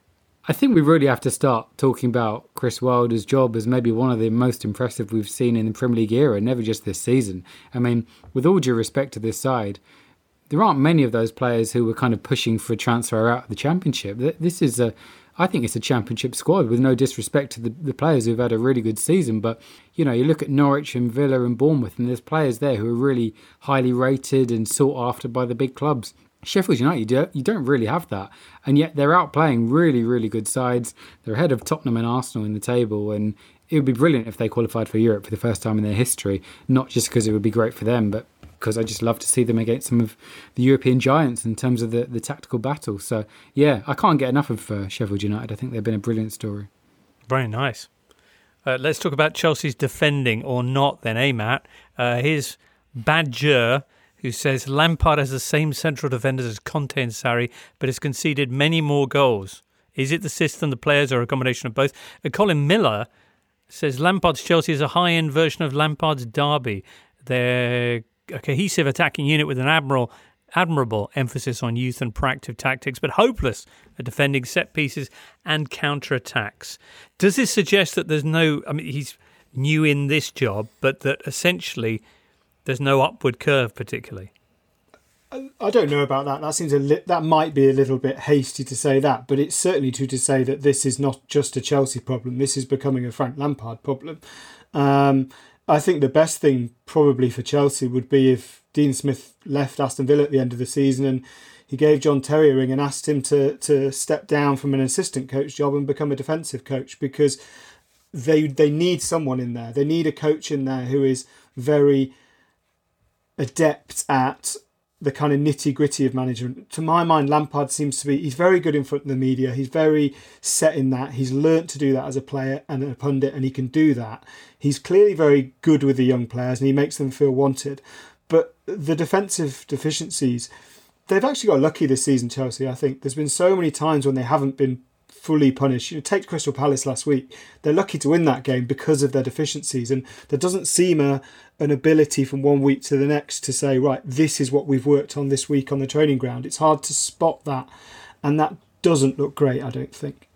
I think we really have to start talking about Chris Wilder's job as maybe one of the most impressive we've seen in the Premier League era, never just this season. I mean, with all due respect to this side, there aren't many of those players who were kind of pushing for a transfer out of the Championship. This is a, I think it's a Championship squad, with no disrespect to the, the players who've had a really good season. But, you know, you look at Norwich and Villa and Bournemouth, and there's players there who are really highly rated and sought after by the big clubs. Sheffield United, you don't, you don't really have that. And yet they're out playing really, really good sides. They're ahead of Tottenham and Arsenal in the table. And it would be brilliant if they qualified for Europe for the first time in their history, not just because it would be great for them, but because I just love to see them against some of the European giants in terms of the, the tactical battle. So, yeah, I can't get enough of uh, Sheffield United. I think they've been a brilliant story.
Very nice. Uh, let's talk about Chelsea's defending or not then, eh, Matt? Uh, here's Badger, who says Lampard has the same central defenders as Conte and Sarri, but has conceded many more goals. Is it the system, the players, or a combination of both? Uh, Colin Miller says Lampard's Chelsea is a high-end version of Lampard's Derby. They're a cohesive attacking unit with an admirable, admirable emphasis on youth and proactive tactics, but hopeless at defending set pieces and counter-attacks. Does this suggest that there's no... I mean, he's new in this job, but that essentially there's no upward curve particularly?
I don't know about that. That seems a li- that might be a little bit hasty to say that, but it's certainly true to say that this is not just a Chelsea problem. This is becoming a Frank Lampard problem. Um, I think the best thing probably for Chelsea would be if Dean Smith left Aston Villa at the end of the season and he gave John Terry a ring and asked him to to step down from an assistant coach job and become a defensive coach, because they they need someone in there. They need a coach in there who is very adept at the kind of nitty-gritty of management. To my mind, Lampard seems to be, he's very good in front of the media. He's very set in that. He's learnt to do that as a player and a pundit, and he can do that. He's clearly very good with the young players and he makes them feel wanted. But the defensive deficiencies, they've actually got lucky this season, Chelsea, I think. There's been so many times when they haven't been fully punished. You know, take Crystal Palace last week. They're lucky to win that game because of their deficiencies, and there doesn't seem a an ability from one week to the next to say, right, this is what we've worked on this week on the training ground. It's hard to spot that, and that doesn't look great, I don't think.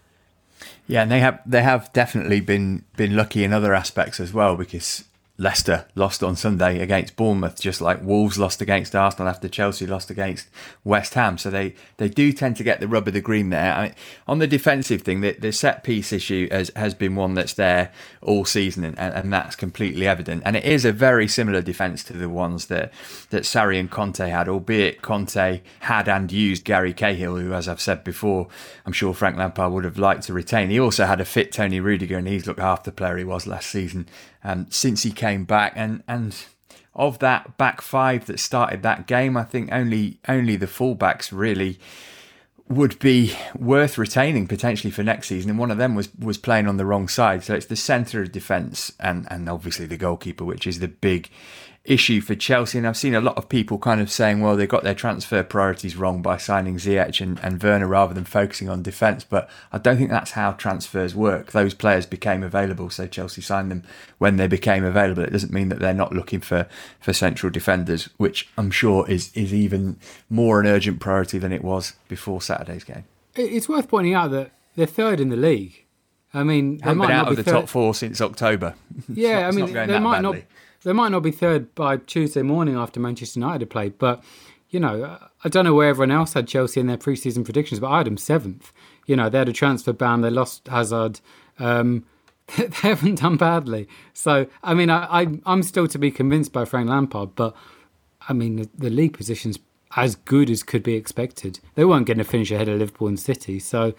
Yeah, and they have they have definitely been been lucky in other aspects as well, because Leicester lost on Sunday against Bournemouth, just like Wolves lost against Arsenal after Chelsea lost against West Ham. So they, they do tend to get the rub of the green there. I mean, on the defensive thing, the, the set piece issue has, has been one that's there all season, and, and that's completely evident. And it is a very similar defence to the ones that, that Sarri and Conte had, albeit Conte had and used Gary Cahill, who, as I've said before, I'm sure Frank Lampard would have liked to retain. He also had a fit Tony Rudiger, and he's looked half the player he was last season. Um, since he came back, and and of that back five that started that game, I think only only the fullbacks really would be worth retaining potentially for next season, and one of them was was playing on the wrong side. So it's the centre of defence and and obviously the goalkeeper, which is the big issue for Chelsea. And I've seen a lot of people kind of saying, well, they got their transfer priorities wrong by signing Ziyech and, and Werner rather than focusing on defence. But I don't think that's how transfers work. Those players became available, so Chelsea signed them when they became available. It doesn't mean that they're not looking for, for central defenders, which I'm sure is, is even more an urgent priority than it was before Saturday's game.
It's worth pointing out that they're third in the league. I mean, they
haven't
might
been out
not
of
be
the
third.
top four since October.
Yeah,
not,
I mean, they might not. They might not be third by Tuesday morning after Manchester United had played, but, you know, I don't know where everyone else had Chelsea in their pre-season predictions, but I had them seventh. You know, they had a transfer ban, they lost Hazard. Um, they haven't done badly. So, I mean, I, I, I'm still to be convinced by Frank Lampard, but, I mean, the, the league position's as good as could be expected. They weren't going to finish ahead of Liverpool and City, so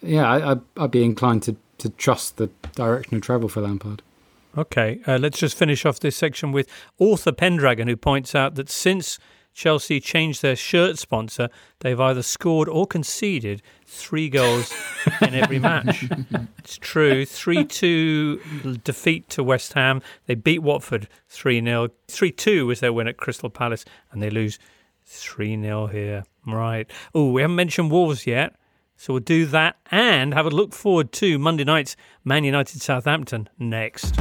yeah, I, I'd, I'd be inclined to, to trust the direction of travel for Lampard.
Okay, uh, let's just finish off this section with author Pendragon, who points out that since Chelsea changed their shirt sponsor, they've either scored or conceded three goals in every match. It's true. three two defeat to West Ham. They beat Watford three nil. three two was their win at Crystal Palace, and they lose three nil here. Right. Oh, we haven't mentioned Wolves yet, so we'll do that and have a look forward to Monday night's Man United Southampton next.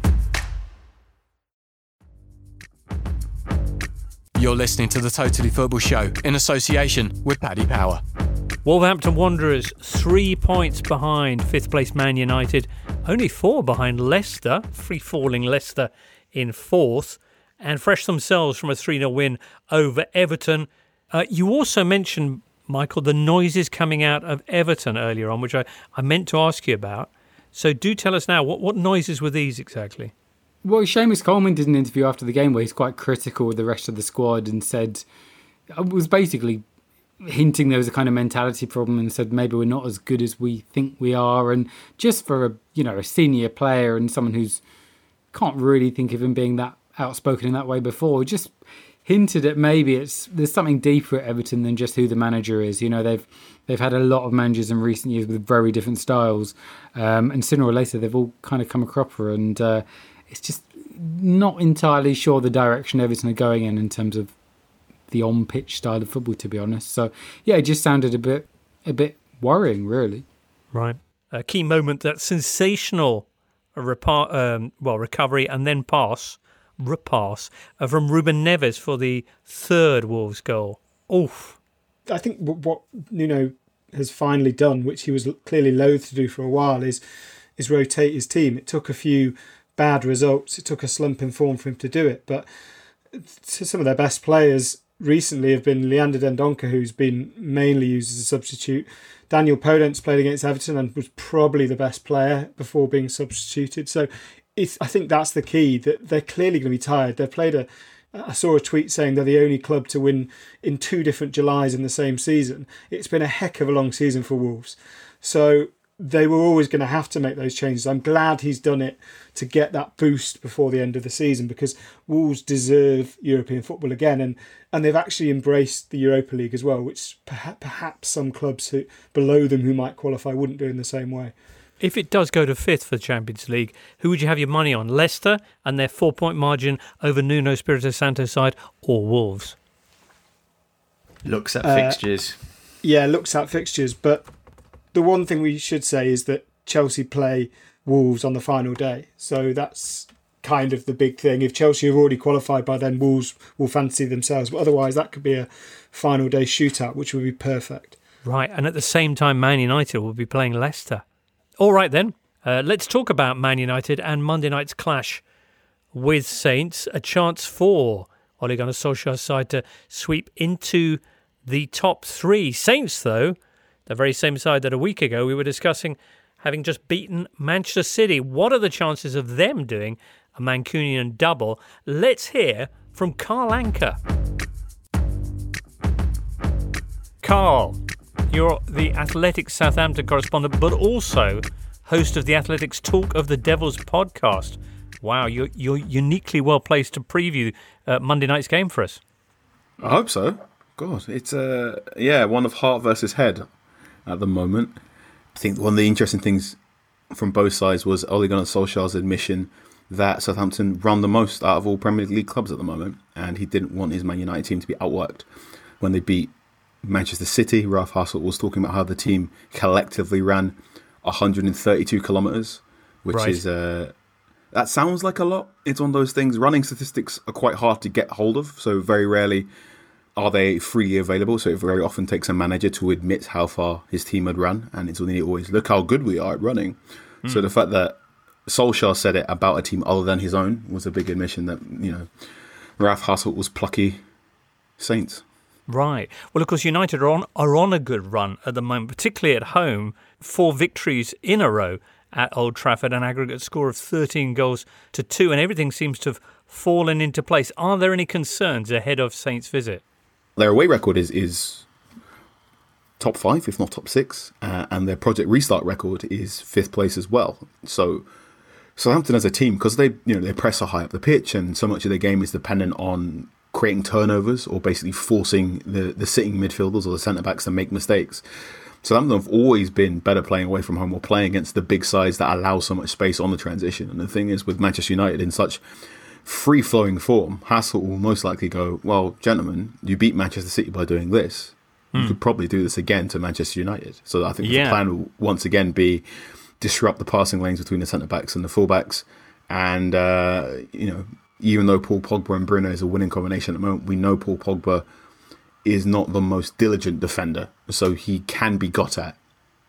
You're listening to the Totally Football Show in association with Paddy Power.
Wolverhampton Wanderers three points behind fifth place Man United, only four behind Leicester, free-falling Leicester in fourth, and fresh themselves from a three nil win over Everton. Uh, you also mentioned, Michael, the noises coming out of Everton earlier on, which I, I meant to ask you about. So do tell us now, what, what noises were these exactly?
Well, Seamus Coleman did an interview after the game where he's quite critical of the rest of the squad and said, was basically hinting there was a kind of mentality problem and said maybe we're not as good as we think we are. And just for a, you know, a senior player and someone who's can't really think of him being that outspoken in that way before, just hinted at maybe it's there's something deeper at Everton than just who the manager is. You know, they've they've had a lot of managers in recent years with very different styles, um, and sooner or later they've all kind of come a cropper. And uh, it's just not entirely sure the direction Everton are going in in terms of the on-pitch style of football, to be honest. So yeah, it just sounded a bit a bit worrying, really.
Right. A key moment, that sensational repa- um, well recovery and then pass. repass from Ruben Neves for the third Wolves goal. Oof.
I think what Nuno has finally done, which he was clearly loath to do for a while, is is rotate his team. It took a few bad results. It took a slump in form for him to do it. But some of their best players recently have been Leander Dendoncker, who's been mainly used as a substitute. Daniel Podence played against Everton and was probably the best player before being substituted. So It's, I think that's the key, that they're clearly going to be tired. They've played a... I saw a tweet saying they're the only club to win in two different Julys in the same season. It's been a heck of a long season for Wolves. So they were always going to have to make those changes. I'm glad he's done it to get that boost before the end of the season, because Wolves deserve European football again. And, and they've actually embraced the Europa League as well, which perhaps, perhaps some clubs who below them who might qualify wouldn't do in the same way.
If it does go to fifth for the Champions League, who would you have your money on? Leicester and their four-point margin over Nuno Espirito Santo's side, or Wolves?
Looks at
uh,
fixtures.
Yeah, looks at fixtures. But the one thing we should say is that Chelsea play Wolves on the final day. So that's kind of the big thing. If Chelsea have already qualified by then, Wolves will fancy themselves. But otherwise, that could be a final day shootout, which would be perfect.
Right, and at the same time, Man United will be playing Leicester. All right then, uh, let's talk about Man United and Monday night's clash with Saints. A chance for Ole Gunnar Solskjaer's side to sweep into the top three. Saints, though, the very same side that a week ago we were discussing having just beaten Manchester City. What are the chances of them doing a Mancunian double? Let's hear from Carl Anker. Carl, you're the Athletics Southampton correspondent, but also host of the Athletics Talk of the Devils podcast. Wow, you're, you're uniquely well placed to preview uh, Monday night's game for us.
I hope so. God, it's uh, yeah, one of heart versus head at the moment. I think one of the interesting things from both sides was Ole Gunnar Solskjaer's admission that Southampton run the most out of all Premier League clubs at the moment, and he didn't want his Man United team to be outworked when they beat Manchester City. Ralph Hasenhüttl was talking about how the team collectively ran one hundred thirty-two kilometres, which right. is uh, that sounds like a lot. It's one of those things. Running statistics are quite hard to get hold of, so very rarely are they freely available. So it very often takes a manager to admit how far his team had run, and it's only always look how good we are at running. Mm. So the fact that Solskjaer said it about a team other than his own was a big admission that, you know, Ralph Hasenhüttl was plucky Saints.
Right. Well, of course, United are on are on a good run at the moment, particularly at home. Four victories in a row at Old Trafford, an aggregate score of thirteen goals to two, and everything seems to have fallen into place. Are there any concerns ahead of Saints' visit?
Their away record is is top five, if not top six, uh, and their Project Restart record is fifth place as well. So Southampton as a team, because they you know they press so high up the pitch, and so much of their game is dependent on creating turnovers or basically forcing the, the sitting midfielders or the centre backs to make mistakes. Southampton have always been better playing away from home or playing against the big sides that allow so much space on the transition. And the thing is, with Manchester United in such free-flowing form, Hassel will most likely go, well, gentlemen, you beat Manchester City by doing this. You hmm. could probably do this again to Manchester United. So I think yeah. the plan will once again be disrupt the passing lanes between the centre-backs and the full-backs. And, uh, you know, even though Paul Pogba and Bruno is a winning combination at the moment, we know Paul Pogba is not the most diligent defender, so he can be got at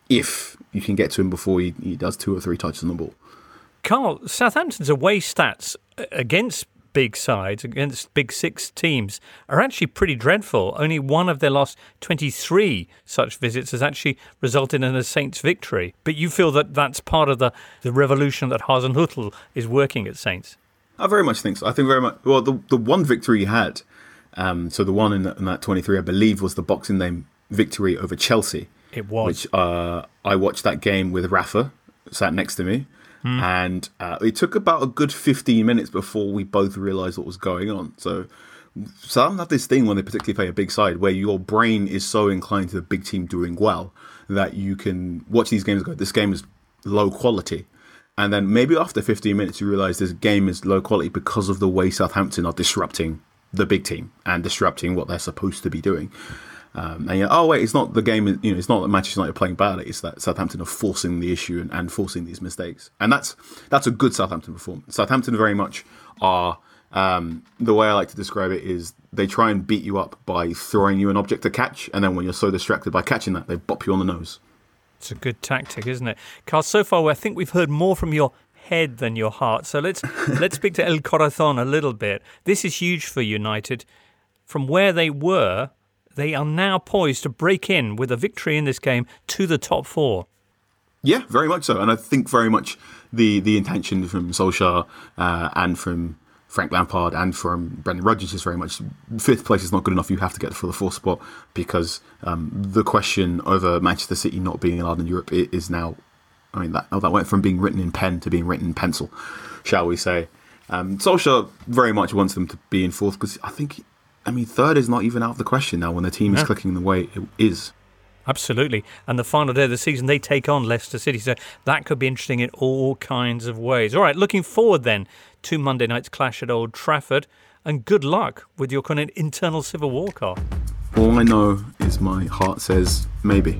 if you can get to him before he, he does two or three touches on the ball.
Carl, Southampton's away stats against big sides, against big six teams, are actually pretty dreadful. Only one of their last twenty-three such visits has actually resulted in a Saints victory. But you feel that that's part of the, the revolution that Hasenhüttl is working at Saints?
I very much think so. I think very much. Well, the the one victory he had, um, so the one in, the, in that twenty-three, I believe, was the Boxing Day victory over Chelsea.
It was.
Which uh, I watched that game with Rafa, sat next to me, mm. and uh, it took about a good fifteen minutes before we both realised what was going on. So, some have this thing when they particularly play a big side where your brain is so inclined to the big team doing well that you can watch these games and go, this game is low quality. And then maybe after fifteen minutes, you realise this game is low quality because of the way Southampton are disrupting the big team and disrupting what they're supposed to be doing. Um, and you're, oh wait, it's not the game. You know, it's not that Manchester United are playing badly. It's that Southampton are forcing the issue and, and forcing these mistakes. And that's that's a good Southampton performance. Southampton very much are. Um, the way I like to describe it is they try and beat you up by throwing you an object to catch, and then when you're so distracted by catching that, they bop you on the nose.
It's a good tactic, isn't it? Carl, so far I think we've heard more from your head than your heart. So let's let's speak to El Corazon a little bit. This is huge for United. From where they were, they are now poised to break in with a victory in this game to the top four.
Yeah, very much so. And I think very much the, the intention from Solskjaer uh, and from Frank Lampard and from Brendan Rodgers is very much fifth place is not good enough. You have to get for the fourth spot because um, the question over Manchester City not being allowed in Europe is now, I mean, that, that went from being written in pen to being written in pencil, shall we say. Um, Solskjaer very much wants them to be in fourth because I think, I mean, third is not even out of the question now when the team is yeah. clicking the way it is.
Absolutely. And the final day of the season, they take on Leicester City. So that could be interesting in all kinds of ways. All right, looking forward then to Monday night's clash at Old Trafford. And good luck with your kind of internal civil war, Carl.
All I know is my heart says maybe.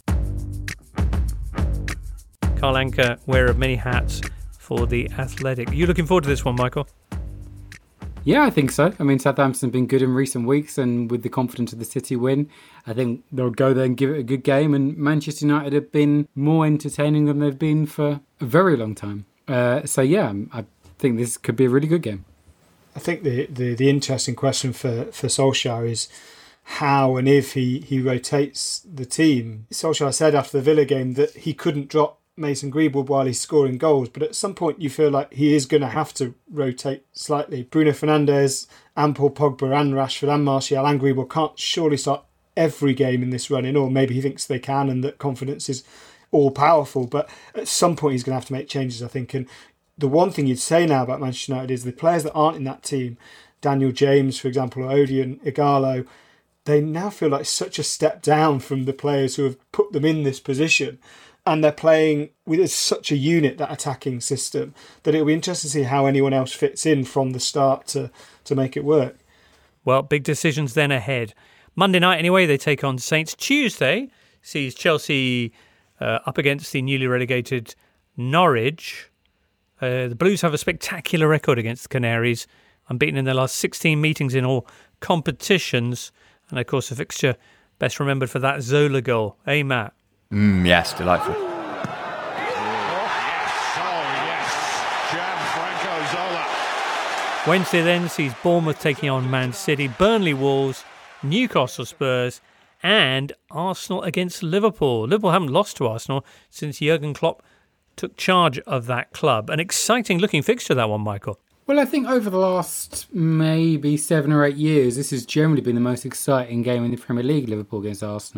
Carl Anka, wearer of many hats for The Athletic. Are you looking forward to this one, Michael?
Yeah, I think so. I mean, Southampton's been good in recent weeks, and with the confidence of the City win, I think they'll go there and give it a good game. And Manchester United have been more entertaining than they've been for a very long time. Uh, so, yeah, I think this could be a really good game.
I think the, the, the interesting question for, for Solskjaer is how and if he, he rotates the team. Solskjaer said after the Villa game that he couldn't drop Mason Greenwood while he's scoring goals, but at some point you feel like he is going to have to rotate slightly. Bruno Fernandes and Paul Pogba and Rashford and Martial and Greenwood can't surely start every game in this run-in, or maybe he thinks they can and that confidence is all-powerful, but at some point he's going to have to make changes, I think. And the one thing you'd say now about Manchester United is the players that aren't in that team, Daniel James, for example, or Odion, Ighalo, they now feel like such a step down from the players who have put them in this position. And they're playing with such a unit, that attacking system, that it'll be interesting to see how anyone else fits in from the start to, to make it work.
Well, big decisions then ahead. Monday night, anyway, they take on Saints. Tuesday sees Chelsea uh, up against the newly relegated Norwich. Uh, the Blues have a spectacular record against the Canaries, unbeaten in their last sixteen meetings in all competitions. And, of course, a fixture best remembered for that Zola goal. Eh, Matt?
Mm, yes, delightful.
Oh, yes. Oh, yes. Gianfranco Zola.
Wednesday then sees Bournemouth taking on Man City, Burnley Wolves, Newcastle Spurs, and Arsenal against Liverpool. Liverpool haven't lost to Arsenal since Jurgen Klopp took charge of that club. An exciting looking fixture, that one, Michael.
Well, I think over the last maybe seven or eight years, this has generally been the most exciting game in the Premier League, Liverpool against Arsenal.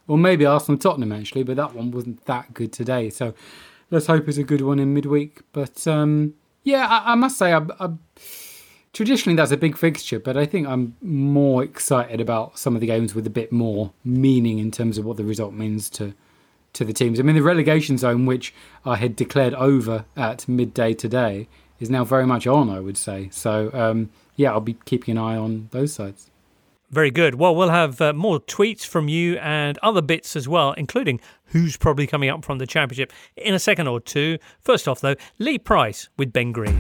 Or maybe Arsenal-Tottenham, actually, but that one wasn't that good today. So let's hope it's a good one in midweek. But um, yeah, I, I must say, I, I, traditionally that's a big fixture, but I think I'm more excited about some of the games with a bit more meaning in terms of what the result means to to the teams. I mean, the relegation zone, which I had declared over at midday today, is now very much on, I would say. So, um, yeah, I'll be keeping an eye on those sides.
Very good. Well, we'll have uh, more tweets from you and other bits as well, including who's probably coming up from the Championship in a second or two. First off, though, Lee Price with Ben Green.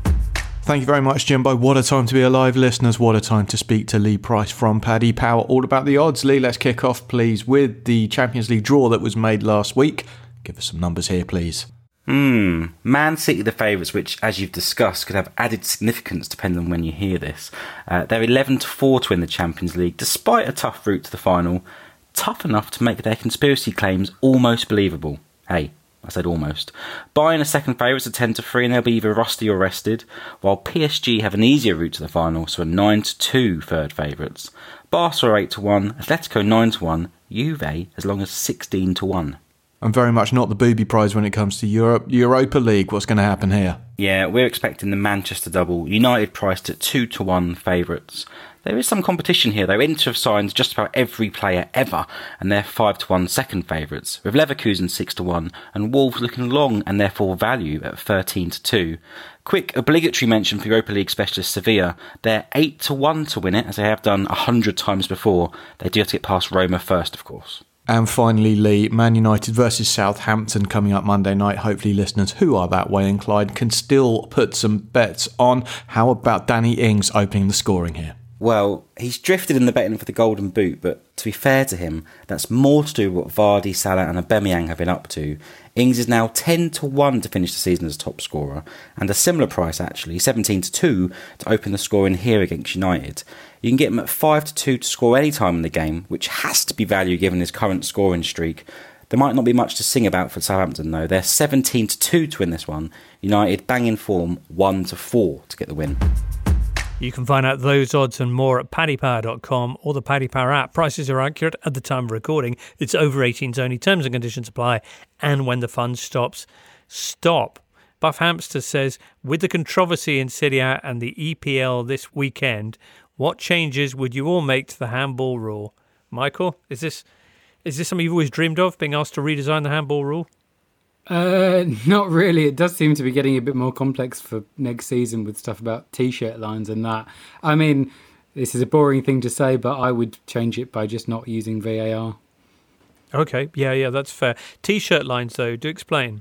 Thank you very much, Jimbo. What a time to be alive, listeners. What a time to speak to Lee Price from Paddy Power. All about the odds. Lee, let's kick off, please, with the Champions League draw that was made last week. Give us some numbers here, please.
Hmm. Man City, the favourites, which, as you've discussed, could have added significance depending on when you hear this. Uh, they're eleven to four to win the Champions League, despite a tough route to the final. Tough enough to make their conspiracy claims almost believable. Hey, I said almost. Bayern are second favourites at ten to three, and they'll be either rusty or rested, while P S G have an easier route to the final, so are nine to two third favourites. Barca are eight to one, Atletico nine to one, Juve as long as sixteen to one.
And very much not the booby prize when it comes to Europe. Europa League, what's going to happen here?
Yeah, we're expecting the Manchester double. United priced at two to one favourites. There is some competition here though. Inter have signed just about every player ever, and they're five to one second favourites, with Leverkusen six to one, and Wolves looking long and therefore value at thirteen to two. Quick obligatory mention for Europa League specialist Sevilla. They're eight to one to win it, as they have done a hundred times before. They do have to get past Roma first, of course.
And finally, Lee, Man United versus Southampton coming up Monday night. Hopefully listeners who are that way inclined can still put some bets on. How about Danny Ings opening the scoring here?
Well, he's drifted in the betting for the Golden Boot, but to be fair to him, that's more to do with what Vardy, Salah and Aubameyang have been up to. Ings is now ten to one to finish the season as top scorer, and a similar price actually, seventeen to two, to open the scoring here against United. You can get him at five to two to score any time in the game, which has to be value given his current scoring streak. There might not be much to sing about for Southampton though. They're seventeen to two to win this one. United bang in form, one to four to get the win.
You can find out those odds and more at paddy power dot com or the Paddy Power app. Prices are accurate at the time of recording. It's over eighteens only. Terms and conditions apply. And when the fun stops, stop. Buff Hamster says, with the controversy in Serie A and the E P L this weekend, what changes would you all make to the handball rule? Michael, is this is this something you've always dreamed of, being asked to redesign the handball rule?
Uh, not really. It does seem to be getting a bit more complex for next season with stuff about T-shirt lines and that. I mean, this is a boring thing to say, but I would change it by just not using V A R.
Okay, yeah, yeah, that's fair. T-shirt lines, though, do explain.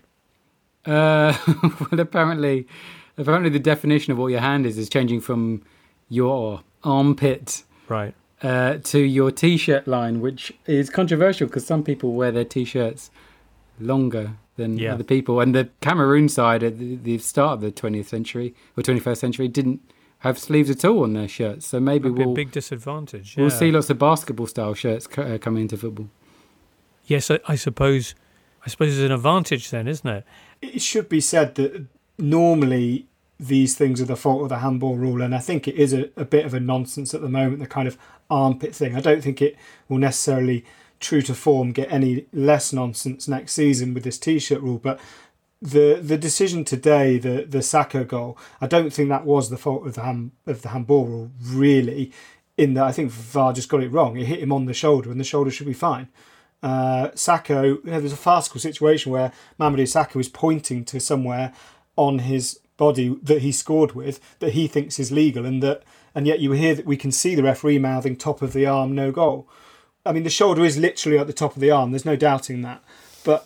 Uh, well, apparently, apparently the definition of what your hand is is changing from your armpit
right
uh, to your T-shirt line, which is controversial because some people wear their T-shirts longer than
yeah.
other people. And the Cameroon side at the, the start of the twentieth century or twenty-first century didn't have sleeves at all on their shirts. So maybe
That'd be
we'll
a big disadvantage.
We'll
yeah.
see lots of basketball style shirts uh, coming into football.
Yes, I, I suppose. I suppose it's an advantage then, isn't it?
It should be said that normally these things are the fault of the handball rule, and I think it is a, a bit of a nonsense at the moment, the kind of armpit thing. I don't think it will necessarily, true to form, get any less nonsense next season with this T-shirt rule, but the the decision today, the the Saka goal, I don't think that was the fault of the hand, of the handball rule, really, in that I think V A R just got it wrong. It hit him on the shoulder, and the shoulder should be fine. Uh, Saka, you know, there's a farcical situation where Mamadou Saka was pointing to somewhere on his body that he scored with that he thinks is legal, and that and yet you hear that we can see the referee mouthing top of the arm, no goal. I mean, the shoulder is literally at the top of the arm. There's no doubting that. But,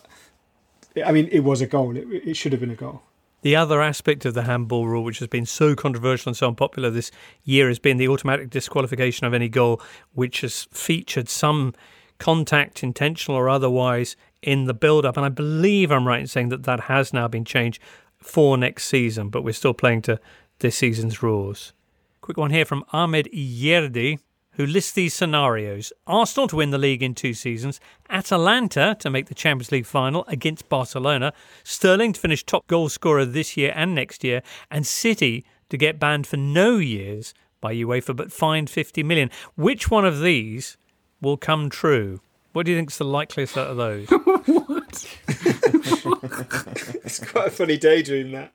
I mean, it was a goal. It, it should have been a goal.
The other aspect of the handball rule, which has been so controversial and so unpopular this year, has been the automatic disqualification of any goal, which has featured some contact, intentional or otherwise, in the build-up. And I believe I'm right in saying that that has now been changed for next season, but we're still playing to this season's rules. Quick one here from Ahmed Iyerdi, who lists these scenarios. Arsenal to win the league in two seasons, Atalanta to make the Champions League final against Barcelona, Sterling to finish top goal scorer this year and next year, and City to get banned for no years by UEFA but fined fifty million. Which one of these will come true? What do you think's the likeliest out of those?
What? It's quite a funny daydream, that.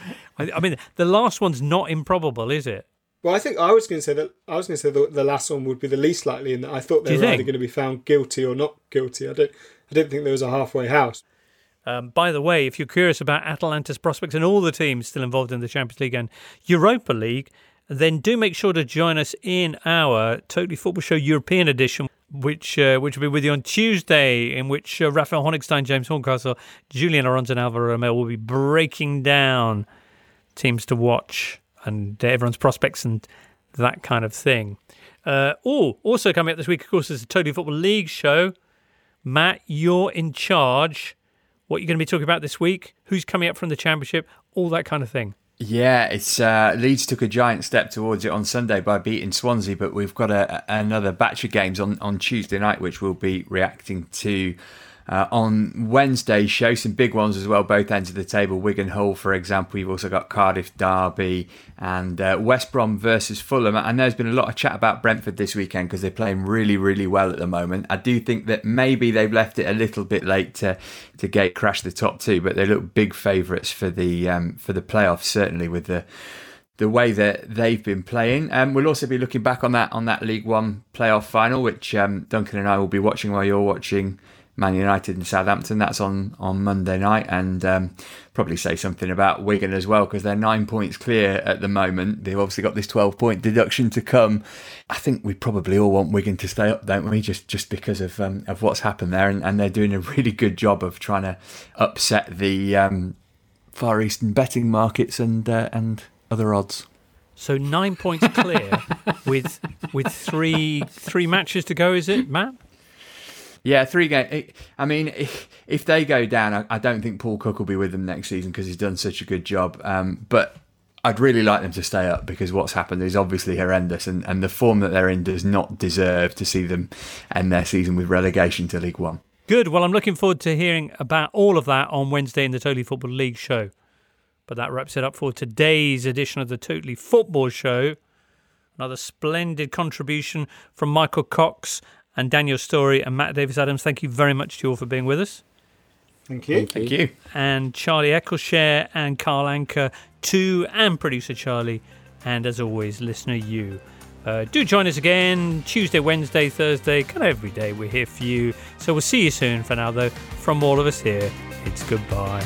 I, I mean, the last one's not improbable, is it?
Well, I think I was going to say that I was going to say the, the last one would be the least likely, in that I thought they were either going to be found guilty or not guilty. I don't, I didn't think there was a halfway house.
Um, by the way, if you're curious about Atalanta's prospects and all the teams still involved in the Champions League and Europa League, then do make sure to join us in our Totally Football Show European edition, which uh, which will be with you on Tuesday, in which uh, Raphael Honigstein, James Horncastle, Julian Aronza and Alvaro Romeo will be breaking down teams to watch and everyone's prospects and that kind of thing. Uh, oh, also coming up this week, of course, is the Totally Football League show. Matt, you're in charge. What you're going to be talking about this week, who's coming up from the Championship, all that kind of thing.
Yeah, it's uh, Leeds took a giant step towards it on Sunday by beating Swansea, but we've got a, another batch of games on, on Tuesday night, which we'll be reacting to uh, on Wednesday's show. Some big ones as well, both ends of the table. Wigan Hull, for example. You've also got Cardiff Derby and uh, West Brom versus Fulham. And there's been a lot of chat about Brentford this weekend because they're playing really, really well at the moment. I do think that maybe they've left it a little bit late to to gate crash the top two, but they look big favourites for the um, for the playoffs, certainly with the the way that they've been playing. Um, we'll also be looking back on that on that League One playoff final, which um, Duncan and I will be watching while you're watching Man United and Southampton. That's on, on Monday night, and um, probably say something about Wigan as well, because they're nine points clear at the moment. They've obviously got this twelve point deduction to come. I think we probably all want Wigan to stay up, don't we? Just just because of um, of what's happened there, and, and they're doing a really good job of trying to upset the um, Far Eastern betting markets and uh, and other odds.
So nine points clear with with three three matches to go, is it, Matt?
Yeah, three games. I mean, if, if they go down, I, I don't think Paul Cook will be with them next season because he's done such a good job. Um, but I'd really like them to stay up because what's happened is obviously horrendous, and, and the form that they're in does not deserve to see them end their season with relegation to League One.
Good. Well, I'm looking forward to hearing about all of that on Wednesday in the Totally Football League show. But that wraps it up for today's edition of the Totally Football Show. Another splendid contribution from Michael Cox and Daniel Story and Matt Davis-Adams. Thank you very much to you all for being with us.
Thank you.
Thank you.
And Charlie Eccleshare and Carl Anker, too, and producer Charlie, and as always, listener you. Uh, do join us again Tuesday, Wednesday, Thursday, kind of every day. We're here for you. So we'll see you soon. For now, though, from all of us here, it's goodbye.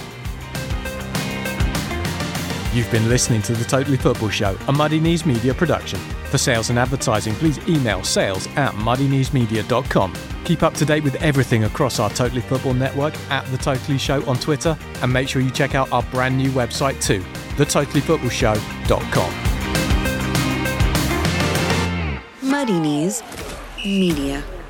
You've been listening to The Totally Football Show, a Muddy Knees Media production. For sales and advertising, please email sales at muddy knees media dot com. Keep up to date with everything across our Totally Football network at The Totally Show on Twitter, and make sure you check out our brand new website too, the totally football show dot com.
Muddy Knees Media.